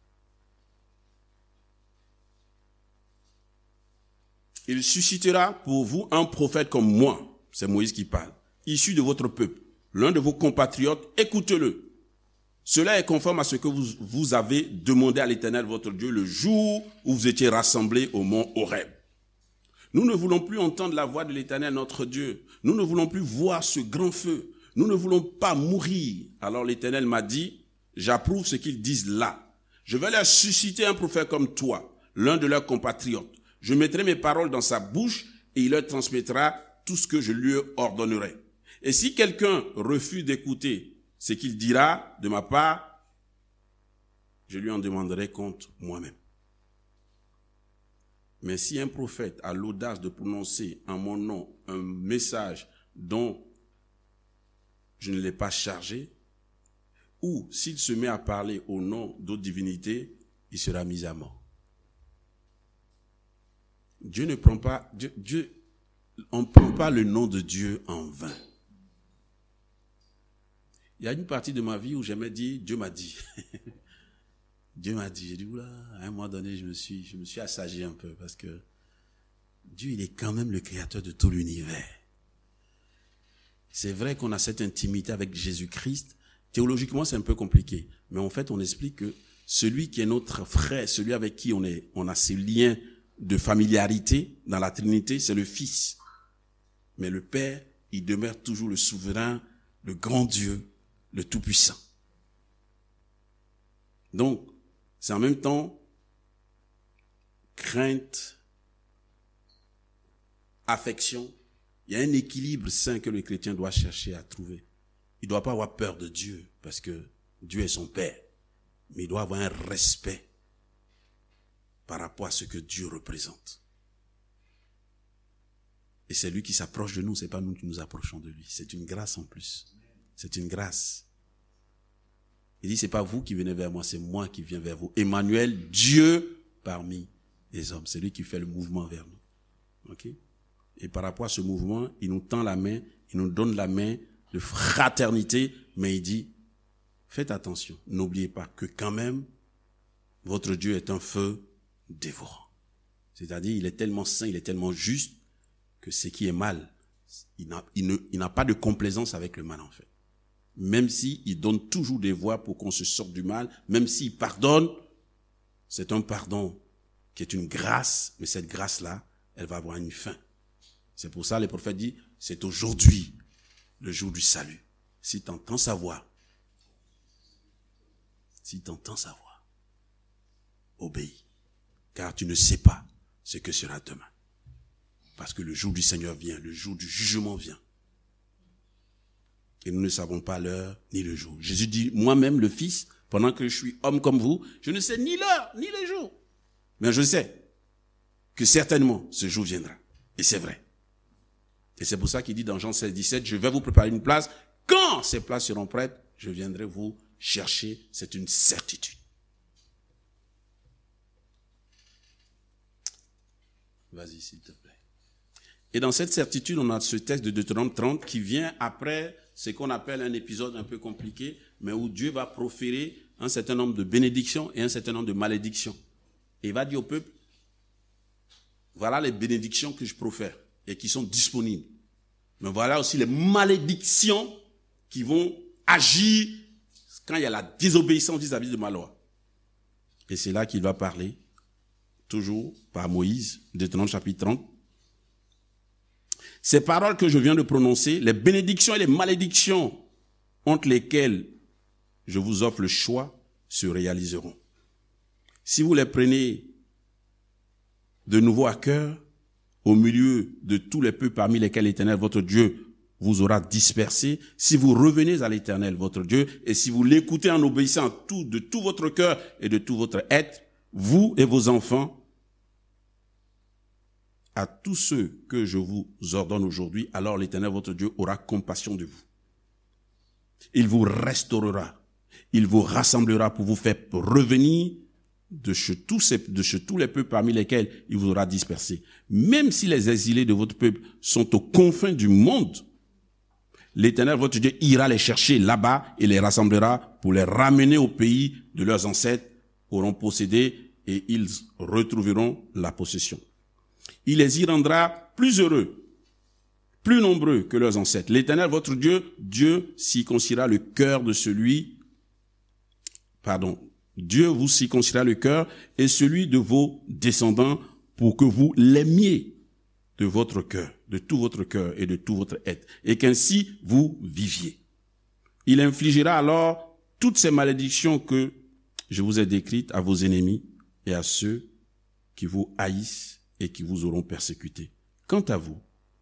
il suscitera pour vous un prophète comme moi, c'est Moïse qui parle, issu de votre peuple, l'un de vos compatriotes, écoutez-le. Cela est conforme à ce que vous, vous avez demandé à l'Éternel votre Dieu le jour où vous étiez rassemblés au mont Horeb. Nous ne voulons plus entendre la voix de l'Éternel notre Dieu. Nous ne voulons plus voir ce grand feu. Nous ne voulons pas mourir. Alors l'Éternel m'a dit, j'approuve ce qu'ils disent là. Je vais leur susciter un prophète comme toi, l'un de leurs compatriotes. Je mettrai mes paroles dans sa bouche et il leur transmettra tout ce que je lui ordonnerai. Et si quelqu'un refuse d'écouter ce qu'il dira de ma part, je lui en demanderai compte moi-même. Mais si un prophète a l'audace de prononcer en mon nom un message dont je ne l'ai pas chargé, ou s'il se met à parler au nom d'autres divinités, il sera mis à mort. Dieu ne prend pas, Dieu, Dieu, on ne prend pas le nom de Dieu en vain. Il y a une partie de ma vie où j'aimais dire, Dieu m'a dit. Dieu m'a dit, j'ai dit, oula, à un moment donné, je me suis, je me suis assagi un peu parce que Dieu, il est quand même le créateur de tout l'univers. C'est vrai qu'on a cette intimité avec Jésus-Christ. Théologiquement, c'est un peu compliqué. Mais en fait, on explique que celui qui est notre frère, celui avec qui on est, on a ces liens de familiarité dans la Trinité, c'est le Fils. Mais le Père, il demeure toujours le souverain, le grand Dieu, le Tout-Puissant. Donc, c'est en même temps crainte, affection. Il y a un équilibre sain que le chrétien doit chercher à trouver. Il ne doit pas avoir peur de Dieu parce que Dieu est son Père. Mais il doit avoir un respect par rapport à ce que Dieu représente. Et c'est lui qui s'approche de nous, c'est pas nous qui nous approchons de lui. C'est une grâce en plus. C'est une grâce. Il dit, c'est pas vous qui venez vers moi, c'est moi qui viens vers vous. Emmanuel, Dieu parmi les hommes. C'est lui qui fait le mouvement vers nous. Ok? Et par rapport à ce mouvement, il nous tend la main, il nous donne la main de fraternité, mais il dit, faites attention, n'oubliez pas que quand même, votre Dieu est un feu dévorant. C'est-à-dire, il est tellement saint, il est tellement juste, que ce qui est mal, il n'a, il ne, il n'a pas de complaisance avec le mal en fait. Même si il donne toujours des voies pour qu'on se sorte du mal, même s'il pardonne, c'est un pardon qui est une grâce, mais cette grâce-là, elle va avoir une fin. C'est pour ça, les prophètes disent, c'est aujourd'hui le jour du salut. Si tu entends sa voix, si tu entends sa voix, obéis. Car tu ne sais pas ce que sera demain. Parce que le jour du Seigneur vient, le jour du jugement vient. Et nous ne savons pas l'heure ni le jour. Jésus dit, moi-même, le Fils, pendant que je suis homme comme vous, je ne sais ni l'heure ni le jour. Mais je sais que certainement ce jour viendra. Et c'est vrai. Et c'est pour ça qu'il dit dans Jean seize, dix-sept, je vais vous préparer une place. Quand ces places seront prêtes, je viendrai vous chercher. C'est une certitude. Vas-y, s'il te plaît. Et dans cette certitude, on a ce texte de Deutéronome trente qui vient après ce qu'on appelle un épisode un peu compliqué, mais où Dieu va proférer un certain nombre de bénédictions et un certain nombre de malédictions. Et il va dire au peuple, voilà les bénédictions que je profère et qui sont disponibles. Mais voilà aussi les malédictions qui vont agir quand il y a la désobéissance vis-à-vis de ma loi. Et c'est là qu'il va parler, toujours par Moïse, Deutéronome chapitre trente. Ces paroles que je viens de prononcer, les bénédictions et les malédictions entre lesquelles je vous offre le choix, se réaliseront. Si vous les prenez de nouveau à cœur, au milieu de tous les peuples parmi lesquels l'Éternel, votre Dieu, vous aura dispersé, si vous revenez à l'Éternel, votre Dieu, et si vous l'écoutez en obéissant tout, de tout votre cœur et de tout votre être, vous et vos enfants, à tous ceux que je vous ordonne aujourd'hui, alors l'Éternel, votre Dieu, aura compassion de vous. Il vous restaurera. Il vous rassemblera pour vous faire revenir de chez tous, ces, de chez tous les peuples parmi lesquels il vous aura dispersé. Même si les exilés de votre peuple sont aux confins du monde, l'Éternel, votre Dieu, ira les chercher là-bas et les rassemblera pour les ramener au pays de leurs ancêtres, auront possédé et ils retrouveront la possession. Il les y rendra plus heureux, plus nombreux que leurs ancêtres. L'Éternel, votre Dieu, Dieu circoncira le cœur de celui, pardon, Dieu vous circoncira le cœur et celui de vos descendants pour que vous l'aimiez de votre cœur, de tout votre cœur et de tout votre être, et qu'ainsi vous viviez. Il infligera alors toutes ces malédictions que je vous ai décrites à vos ennemis et à ceux qui vous haïssent et qui vous auront persécuté. Quant à vous,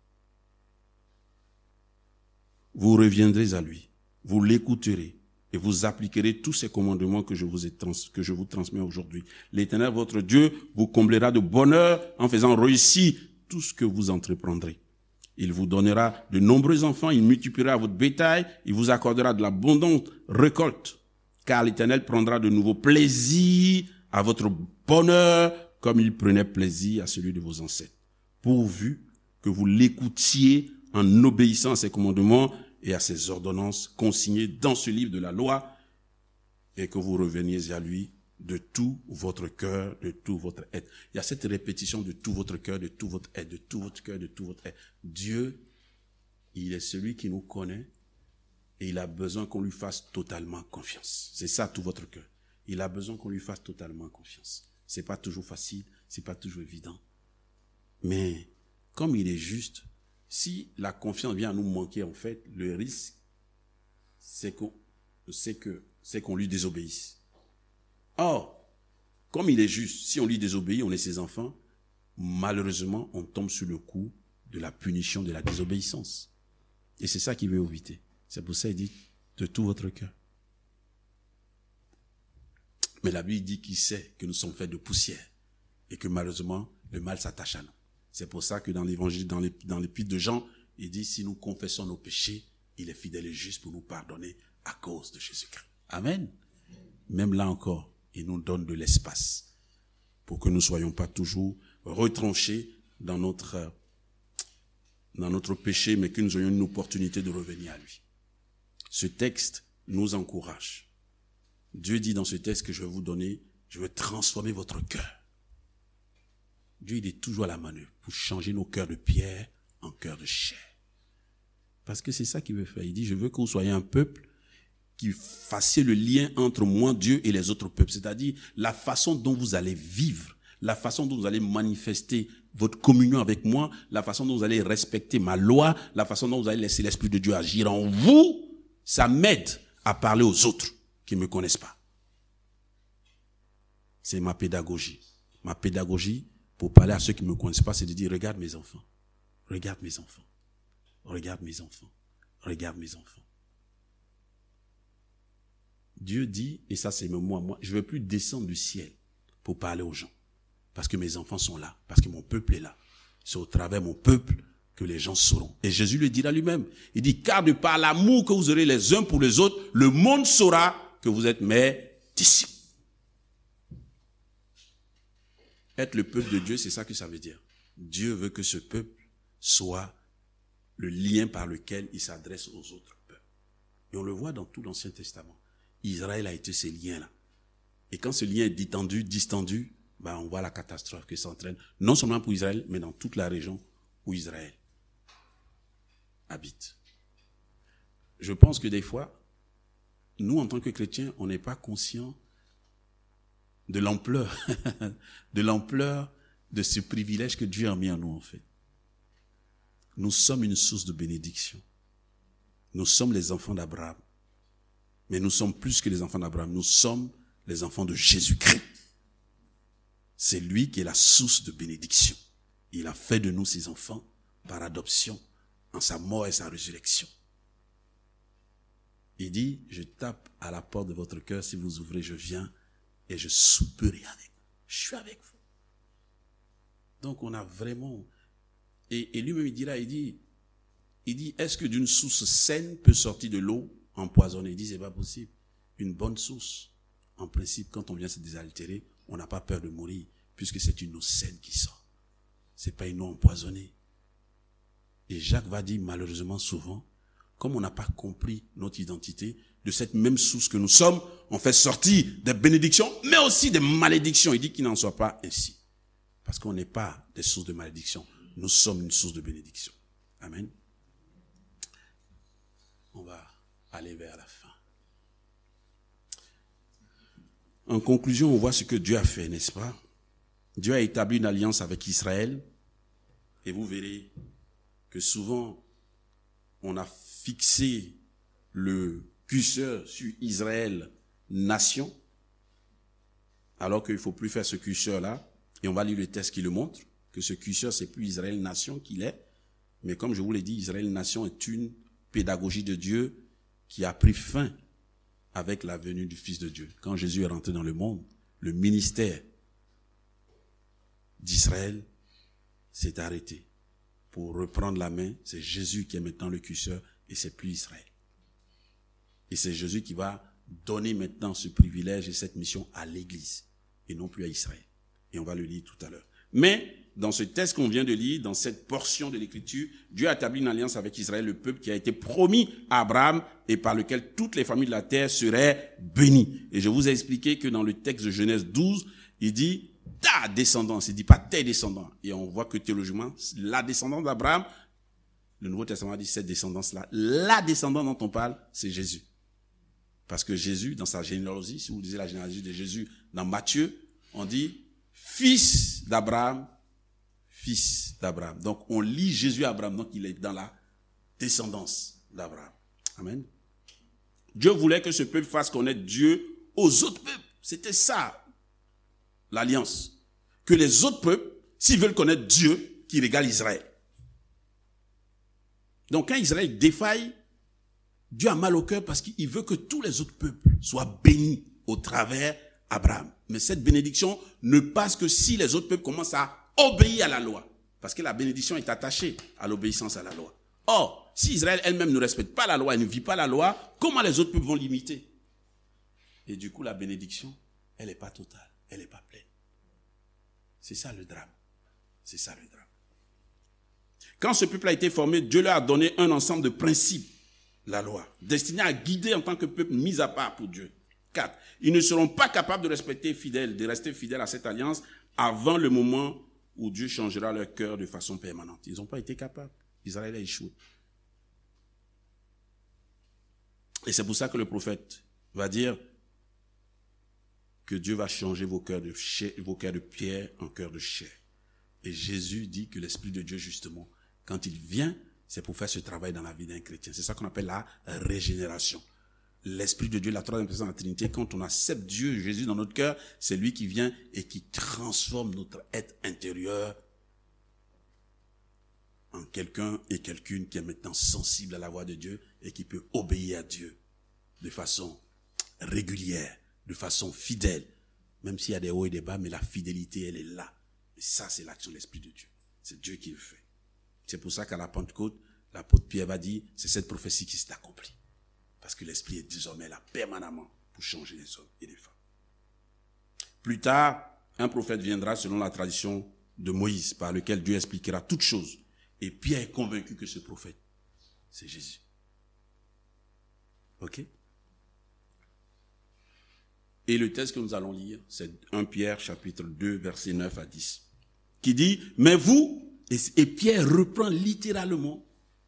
vous reviendrez à lui, vous l'écouterez et vous appliquerez tous ces commandements que je vous ai trans, que je vous transmets aujourd'hui. L'Éternel, votre Dieu, vous comblera de bonheur en faisant réussir tout ce que vous entreprendrez. Il vous donnera de nombreux enfants, il multipliera votre bétail, il vous accordera de l'abondante récolte, car l'Éternel prendra de nouveau plaisir à votre bonheur, comme il prenait plaisir à celui de vos ancêtres, pourvu que vous l'écoutiez en obéissant à ses commandements et à ses ordonnances consignées dans ce livre de la loi, et que vous reveniez à lui de tout votre cœur, de tout votre être. Il y a cette répétition de tout votre cœur, de tout votre être, de tout votre cœur, de tout votre être. Dieu, il est celui qui nous connaît et il a besoin qu'on lui fasse totalement confiance. C'est ça, tout votre cœur. Il a besoin qu'on lui fasse totalement confiance. C'est pas toujours facile, c'est pas toujours évident. Mais comme il est juste, si la confiance vient à nous manquer, en fait, le risque, c'est qu'on, c'est que, c'est qu'on lui désobéisse. Or, comme il est juste, si on lui désobéit, on est ses enfants, malheureusement, on tombe sur le coup de la punition de la désobéissance. Et c'est ça qu'il veut éviter. C'est pour ça qu'il dit de tout votre cœur. Mais la Bible dit qu'il sait que nous sommes faits de poussière et que malheureusement, le mal s'attache à nous. C'est pour ça que dans l'évangile, dans l'épître de Jean, il dit si nous confessons nos péchés, il est fidèle et juste pour nous pardonner à cause de Jésus-Christ. Amen. Même là encore, il nous donne de l'espace pour que nous ne soyons pas toujours retranchés dans notre, dans notre péché, mais que nous ayons une opportunité de revenir à lui. Ce texte nous encourage. Dieu dit dans ce texte que je vais vous donner, je vais transformer votre cœur. Dieu, il est toujours à la manœuvre pour changer nos cœurs de pierre en cœurs de chair. Parce que c'est ça qu'il veut faire. Il dit, je veux que vous soyez un peuple qui fassiez le lien entre moi, Dieu, et les autres peuples. C'est-à-dire la façon dont vous allez vivre, la façon dont vous allez manifester votre communion avec moi, la façon dont vous allez respecter ma loi, la façon dont vous allez laisser l'Esprit de Dieu agir en vous, ça m'aide à parler aux autres qui ne me connaissent pas. C'est ma pédagogie. Ma pédagogie, pour parler à ceux qui ne me connaissent pas, c'est de dire, regarde mes enfants, regarde mes enfants, regarde mes enfants, regarde mes enfants. Dieu dit, et ça c'est moi, moi, je ne veux plus descendre du ciel pour parler aux gens. Parce que mes enfants sont là, parce que mon peuple est là. C'est au travers de mon peuple que les gens sauront. Et Jésus le dira lui-même. Il dit, car de par l'amour que vous aurez les uns pour les autres, le monde saura que vous êtes mes disciples. Être le peuple de Dieu, c'est ça que ça veut dire. Dieu veut que ce peuple soit le lien par lequel il s'adresse aux autres peuples. Et on le voit dans tout l'Ancien Testament. Israël a été ce lien-là. Et quand ce lien est distendu, distendu, ben on voit la catastrophe que ça entraîne, non seulement pour Israël, mais dans toute la région où Israël habite. Je pense que des fois, nous, en tant que chrétiens, on n'est pas conscients de l'ampleur, de l'ampleur de ce privilège que Dieu a mis en nous, en fait. Nous sommes une source de bénédiction. Nous sommes les enfants d'Abraham. Mais nous sommes plus que les enfants d'Abraham. Nous sommes les enfants de Jésus-Christ. C'est lui qui est la source de bénédiction. Il a fait de nous ses enfants par adoption, en sa mort et sa résurrection. Il dit, je tape à la porte de votre cœur, si vous ouvrez, je viens et je souperai avec vous. Je suis avec vous. Donc on a vraiment... Et, et lui-même il dira, il dit, il dit, est-ce que d'une source saine peut sortir de l'eau empoisonnée? Il dit, c'est pas possible. Une bonne source, en principe, quand on vient se désaltérer, on n'a pas peur de mourir, puisque c'est une eau saine qui sort. C'est pas une eau empoisonnée. Et Jacques va dire, malheureusement, souvent, comme on n'a pas compris notre identité, de cette même source que nous sommes, on fait sortir des bénédictions, mais aussi des malédictions. Il dit qu'il n'en soit pas ainsi. Parce qu'on n'est pas des sources de malédiction. Nous sommes une source de bénédiction. Amen. On va aller vers la fin. En conclusion, on voit ce que Dieu a fait, n'est-ce pas? Dieu a établi une alliance avec Israël. Et vous verrez que souvent, on a fixé le curseur sur Israël, nation, alors qu'il ne faut plus faire ce curseur-là. Et on va lire le texte qui le montre, que ce curseur, c'est plus Israël, nation qu'il est. Mais comme je vous l'ai dit, Israël, nation est une pédagogie de Dieu qui a pris fin avec la venue du Fils de Dieu. Quand Jésus est rentré dans le monde, le ministère d'Israël s'est arrêté. Pour reprendre la main, c'est Jésus qui est maintenant le curseur et c'est plus Israël. Et c'est Jésus qui va donner maintenant ce privilège et cette mission à l'Église et non plus à Israël. Et on va le lire tout à l'heure. Mais dans ce texte qu'on vient de lire, dans cette portion de l'Écriture, Dieu a établi une alliance avec Israël, le peuple qui a été promis à Abraham et par lequel toutes les familles de la terre seraient bénies. Et je vous ai expliqué que dans le texte de Genèse douze, il dit ta descendance, il dit pas tes descendants. Et on voit que théologiquement, la descendance d'Abraham, le Nouveau Testament dit cette descendance-là, la descendance dont on parle, c'est Jésus. Parce que Jésus, dans sa généalogie, si vous lisez la généalogie de Jésus dans Matthieu, on dit fils d'Abraham, fils d'Abraham. Donc on lit Jésus à Abraham, donc il est dans la descendance d'Abraham. Amen. Dieu voulait que ce peuple fasse connaître Dieu aux autres peuples. C'était ça, l'alliance. Que les autres peuples, s'ils veulent connaître Dieu, qu'ils régalent Israël. Donc quand Israël défaille, Dieu a mal au cœur parce qu'il veut que tous les autres peuples soient bénis au travers d'Abraham. Mais cette bénédiction ne passe que si les autres peuples commencent à obéir à la loi. Parce que la bénédiction est attachée à l'obéissance à la loi. Or, si Israël elle-même ne respecte pas la loi et ne vit pas la loi, comment les autres peuples vont l'imiter? Et du coup, la bénédiction, elle n'est pas totale, elle n'est pas pleine. C'est ça le drame. C'est ça le drame. Quand ce peuple a été formé, Dieu leur a donné un ensemble de principes, la loi, destinée à guider en tant que peuple mis à part pour Dieu. quatre. Ils ne seront pas capables de respecter fidèles, de rester fidèles à cette alliance avant le moment où Dieu changera leur cœur de façon permanente. Ils n'ont pas été capables. Israël a échoué. Et c'est pour ça que le prophète va dire que Dieu va changer vos cœurs de, chair, vos cœurs de pierre en cœurs de chair. Et Jésus dit que l'Esprit de Dieu, justement, quand il vient, c'est pour faire ce travail dans la vie d'un chrétien. C'est ça qu'on appelle la régénération. L'Esprit de Dieu, la troisième personne de la Trinité, quand on accepte Dieu, Jésus dans notre cœur, c'est lui qui vient et qui transforme notre être intérieur en quelqu'un et quelqu'une qui est maintenant sensible à la voix de Dieu et qui peut obéir à Dieu de façon régulière, de façon fidèle. Même s'il y a des hauts et des bas, mais la fidélité, elle est là. Et ça, c'est l'action de l'Esprit de Dieu. C'est Dieu qui le fait. C'est pour ça qu'à la Pentecôte, l'apôtre Pierre va dire, c'est cette prophétie qui s'est accomplie. Parce que l'Esprit est désormais là, permanemment, pour changer les hommes et les femmes. Plus tard, un prophète viendra selon la tradition de Moïse, par lequel Dieu expliquera toutes choses. Et Pierre est convaincu que ce prophète, c'est Jésus. Ok? Et le texte que nous allons lire, c'est premier Pierre, chapitre deux, versets neuf à dix, qui dit, mais vous, et, et Pierre reprend littéralement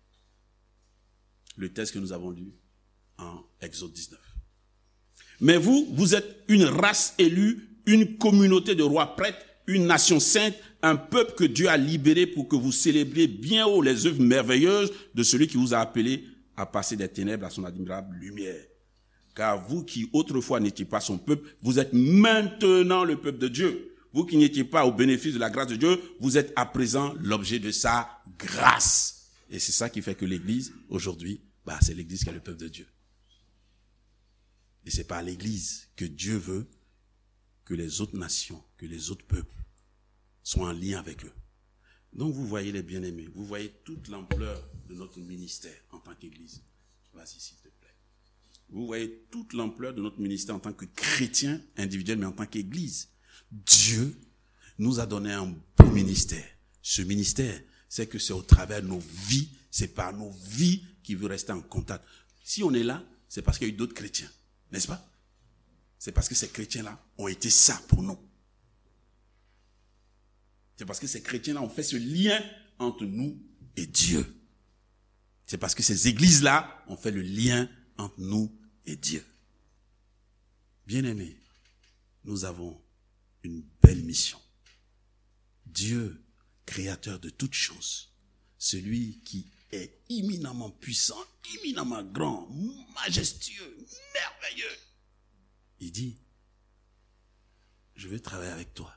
le texte que nous avons lu en Exode dix-neuf. Mais vous, vous êtes une race élue, une communauté de rois prêtres, une nation sainte, un peuple que Dieu a libéré pour que vous célébriez bien haut les œuvres merveilleuses de celui qui vous a appelé à passer des ténèbres à son admirable lumière. Car vous qui autrefois n'étiez pas son peuple, vous êtes maintenant le peuple de Dieu. Vous qui n'étiez pas au bénéfice de la grâce de Dieu, vous êtes à présent l'objet de sa grâce. Et c'est ça qui fait que l'Église, aujourd'hui, bah, c'est l'Église qui est le peuple de Dieu. Et c'est par l'Église que Dieu veut que les autres nations, que les autres peuples soient en lien avec eux. Donc vous voyez les bien-aimés, vous voyez toute l'ampleur de notre ministère en tant qu'Église. Vas-y s'il te plaît. Vous voyez toute l'ampleur de notre ministère en tant que chrétien individuel, mais en tant qu'Église. Dieu nous a donné un beau ministère. Ce ministère, c'est que c'est au travers de nos vies, c'est par nos vies qu'il veut rester en contact. Si on est là, c'est parce qu'il y a eu d'autres chrétiens. N'est-ce pas? C'est parce que ces chrétiens-là ont été ça pour nous. C'est parce que ces chrétiens-là ont fait ce lien entre nous et Dieu. C'est parce que ces églises-là ont fait le lien entre nous et Dieu. Bien-aimés, nous avons une belle mission. Dieu, créateur de toutes choses, celui qui est éminemment puissant, éminemment grand, majestueux, merveilleux. Il dit, je vais travailler avec toi.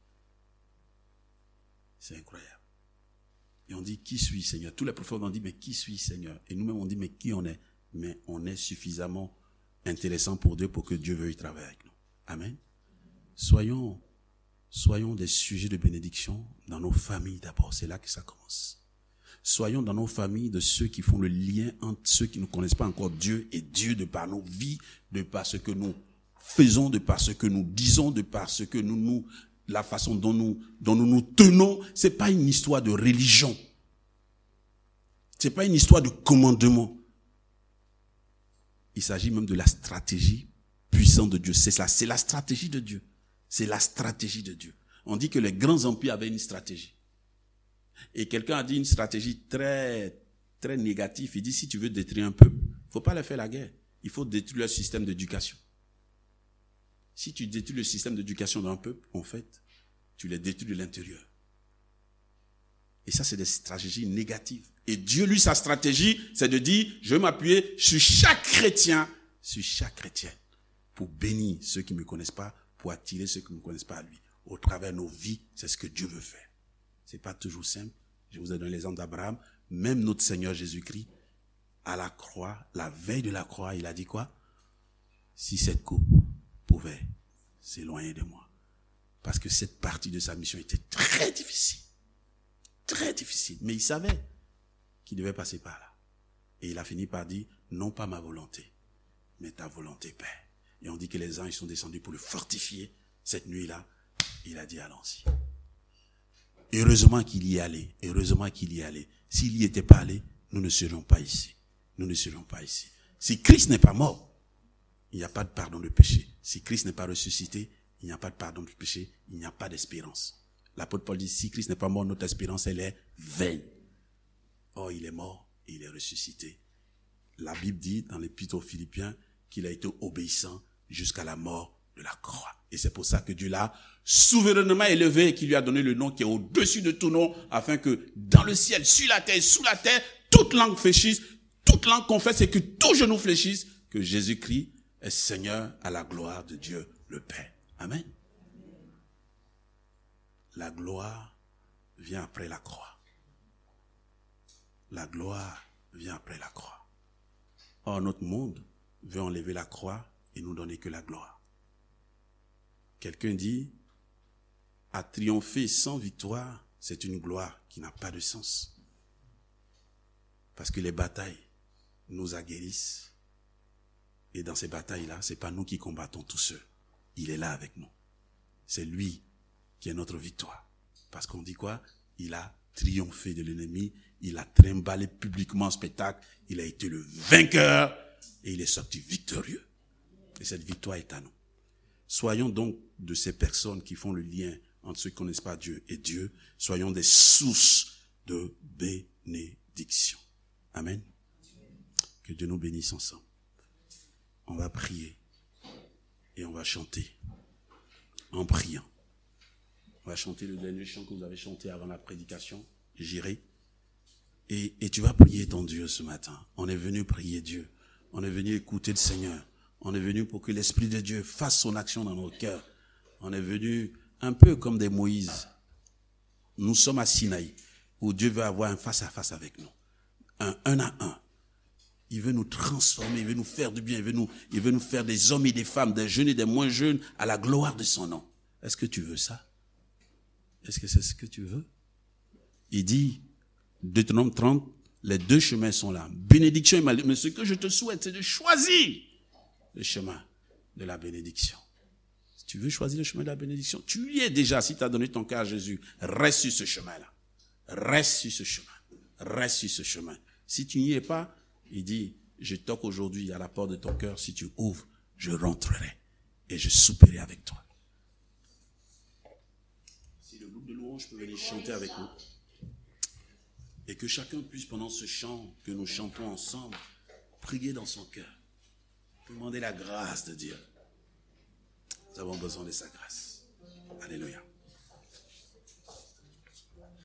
C'est incroyable. Et on dit, qui suis Seigneur? Tous les prophètes ont dit, mais qui suis Seigneur? Et nous-mêmes on dit, mais qui on est? Mais on est suffisamment intéressant pour Dieu pour que Dieu veuille travailler avec nous. Amen. Soyons, soyons des sujets de bénédiction dans nos familles d'abord. C'est là que ça commence. Soyons dans nos familles de ceux qui font le lien entre ceux qui ne connaissent pas encore Dieu et Dieu de par nos vies, de par ce que nous faisons, de par ce que nous disons, de par ce que nous nous, la façon dont nous, dont nous nous tenons. C'est pas une histoire de religion. C'est pas une histoire de commandement. Il s'agit même de la stratégie puissante de Dieu. C'est ça, c'est la stratégie de Dieu. C'est la stratégie de Dieu. On dit que les grands empires avaient une stratégie. Et quelqu'un a dit une stratégie très, très négative. Il dit, si tu veux détruire un peuple, il faut pas leur faire la guerre. Il faut détruire leur système d'éducation. Si tu détruis le système d'éducation d'un peuple, en fait, tu les détruis de l'intérieur. Et ça, c'est des stratégies négatives. Et Dieu, lui, sa stratégie, c'est de dire, je vais m'appuyer sur chaque chrétien, sur chaque chrétienne, pour bénir ceux qui ne me connaissent pas, pour attirer ceux qui ne me connaissent pas à lui. Au travers de nos vies, c'est ce que Dieu veut faire. C'est pas toujours simple. Je vous ai donné l'exemple d'Abraham. Même notre Seigneur Jésus-Christ, à la croix, la veille de la croix, il a dit quoi? Si cette coupe pouvait s'éloigner de moi. Parce que cette partie de sa mission était très difficile. Très difficile. Mais il savait qu'il devait passer par là. Et il a fini par dire, non pas ma volonté, mais ta volonté, Père. Et on dit que les anges sont descendus pour le fortifier cette nuit-là. Il a dit, allons-y. Heureusement qu'il y est allé. Heureusement qu'il y est allé. S'il n'y était pas allé, nous ne serions pas ici. Nous ne serions pas ici. Si Christ n'est pas mort, il n'y a pas de pardon de péché. Si Christ n'est pas ressuscité, il n'y a pas de pardon de péché. Il n'y a pas d'espérance. L'apôtre Paul dit, si Christ n'est pas mort, notre espérance, elle est vaine. Or, il est mort et il est ressuscité. La Bible dit, dans l'épître aux Philippiens, qu'il a été obéissant jusqu'à la mort de la croix. Et c'est pour ça que Dieu l'a souverainement élevé et qu'il lui a donné le nom qui est au-dessus de tout nom, afin que dans le ciel, sur la terre, sous la terre, toute langue fléchisse, toute langue confesse et que tout genou fléchisse, que Jésus-Christ est Seigneur à la gloire de Dieu le Père. Amen. La gloire vient après la croix. La gloire vient après la croix. Or, notre monde veut enlever la croix et nous donner que la gloire. Quelqu'un dit, à triompher sans victoire, c'est une gloire qui n'a pas de sens. Parce que les batailles nous aguerrissent. Et dans ces batailles-là, c'est pas nous qui combattons tous seuls. Il est là avec nous. C'est lui qui est notre victoire. Parce qu'on dit quoi? Il a triomphé de l'ennemi, il a trimballé publiquement en spectacle, il a été le vainqueur et il est sorti victorieux. Et cette victoire est à nous. Soyons donc de ces personnes qui font le lien entre ceux qui ne connaissent pas Dieu et Dieu. Soyons des sources de bénédiction. Amen. Que Dieu nous bénisse ensemble. On va prier et on va chanter en priant. On va chanter le dernier chant que vous avez chanté avant la prédication. J'irai. Et, et tu vas prier ton Dieu ce matin. On est venu prier Dieu. On est venu écouter le Seigneur. On est venu pour que l'Esprit de Dieu fasse son action dans nos cœurs. On est venu un peu comme des Moïse. Nous sommes à Sinaï, où Dieu veut avoir un face-à-face avec nous. Un un à un. Il veut nous transformer, il veut nous faire du bien, il veut nous, il veut nous faire des hommes et des femmes, des jeunes et des moins jeunes, à la gloire de son nom. Est-ce que tu veux ça? Est-ce que c'est ce que tu veux? Il dit, Deutéronome trente, les deux chemins sont là. Bénédiction et malédiction. Mais ce que je te souhaite, c'est de choisir le chemin de la bénédiction. Si tu veux choisir le chemin de la bénédiction, tu y es déjà. Si tu as donné ton cœur à Jésus, reste sur ce chemin-là. Reste sur ce chemin. Reste sur ce chemin. Si tu n'y es pas, il dit, je toque aujourd'hui à la porte de ton cœur. Si tu ouvres, je rentrerai et je souperai avec toi. Si le groupe groupe de louanges peut venir chanter avec nous. Et que chacun puisse, pendant ce chant que nous chantons ensemble, prier dans son cœur. Demander la grâce de Dieu. Nous avons besoin de sa grâce. Alléluia.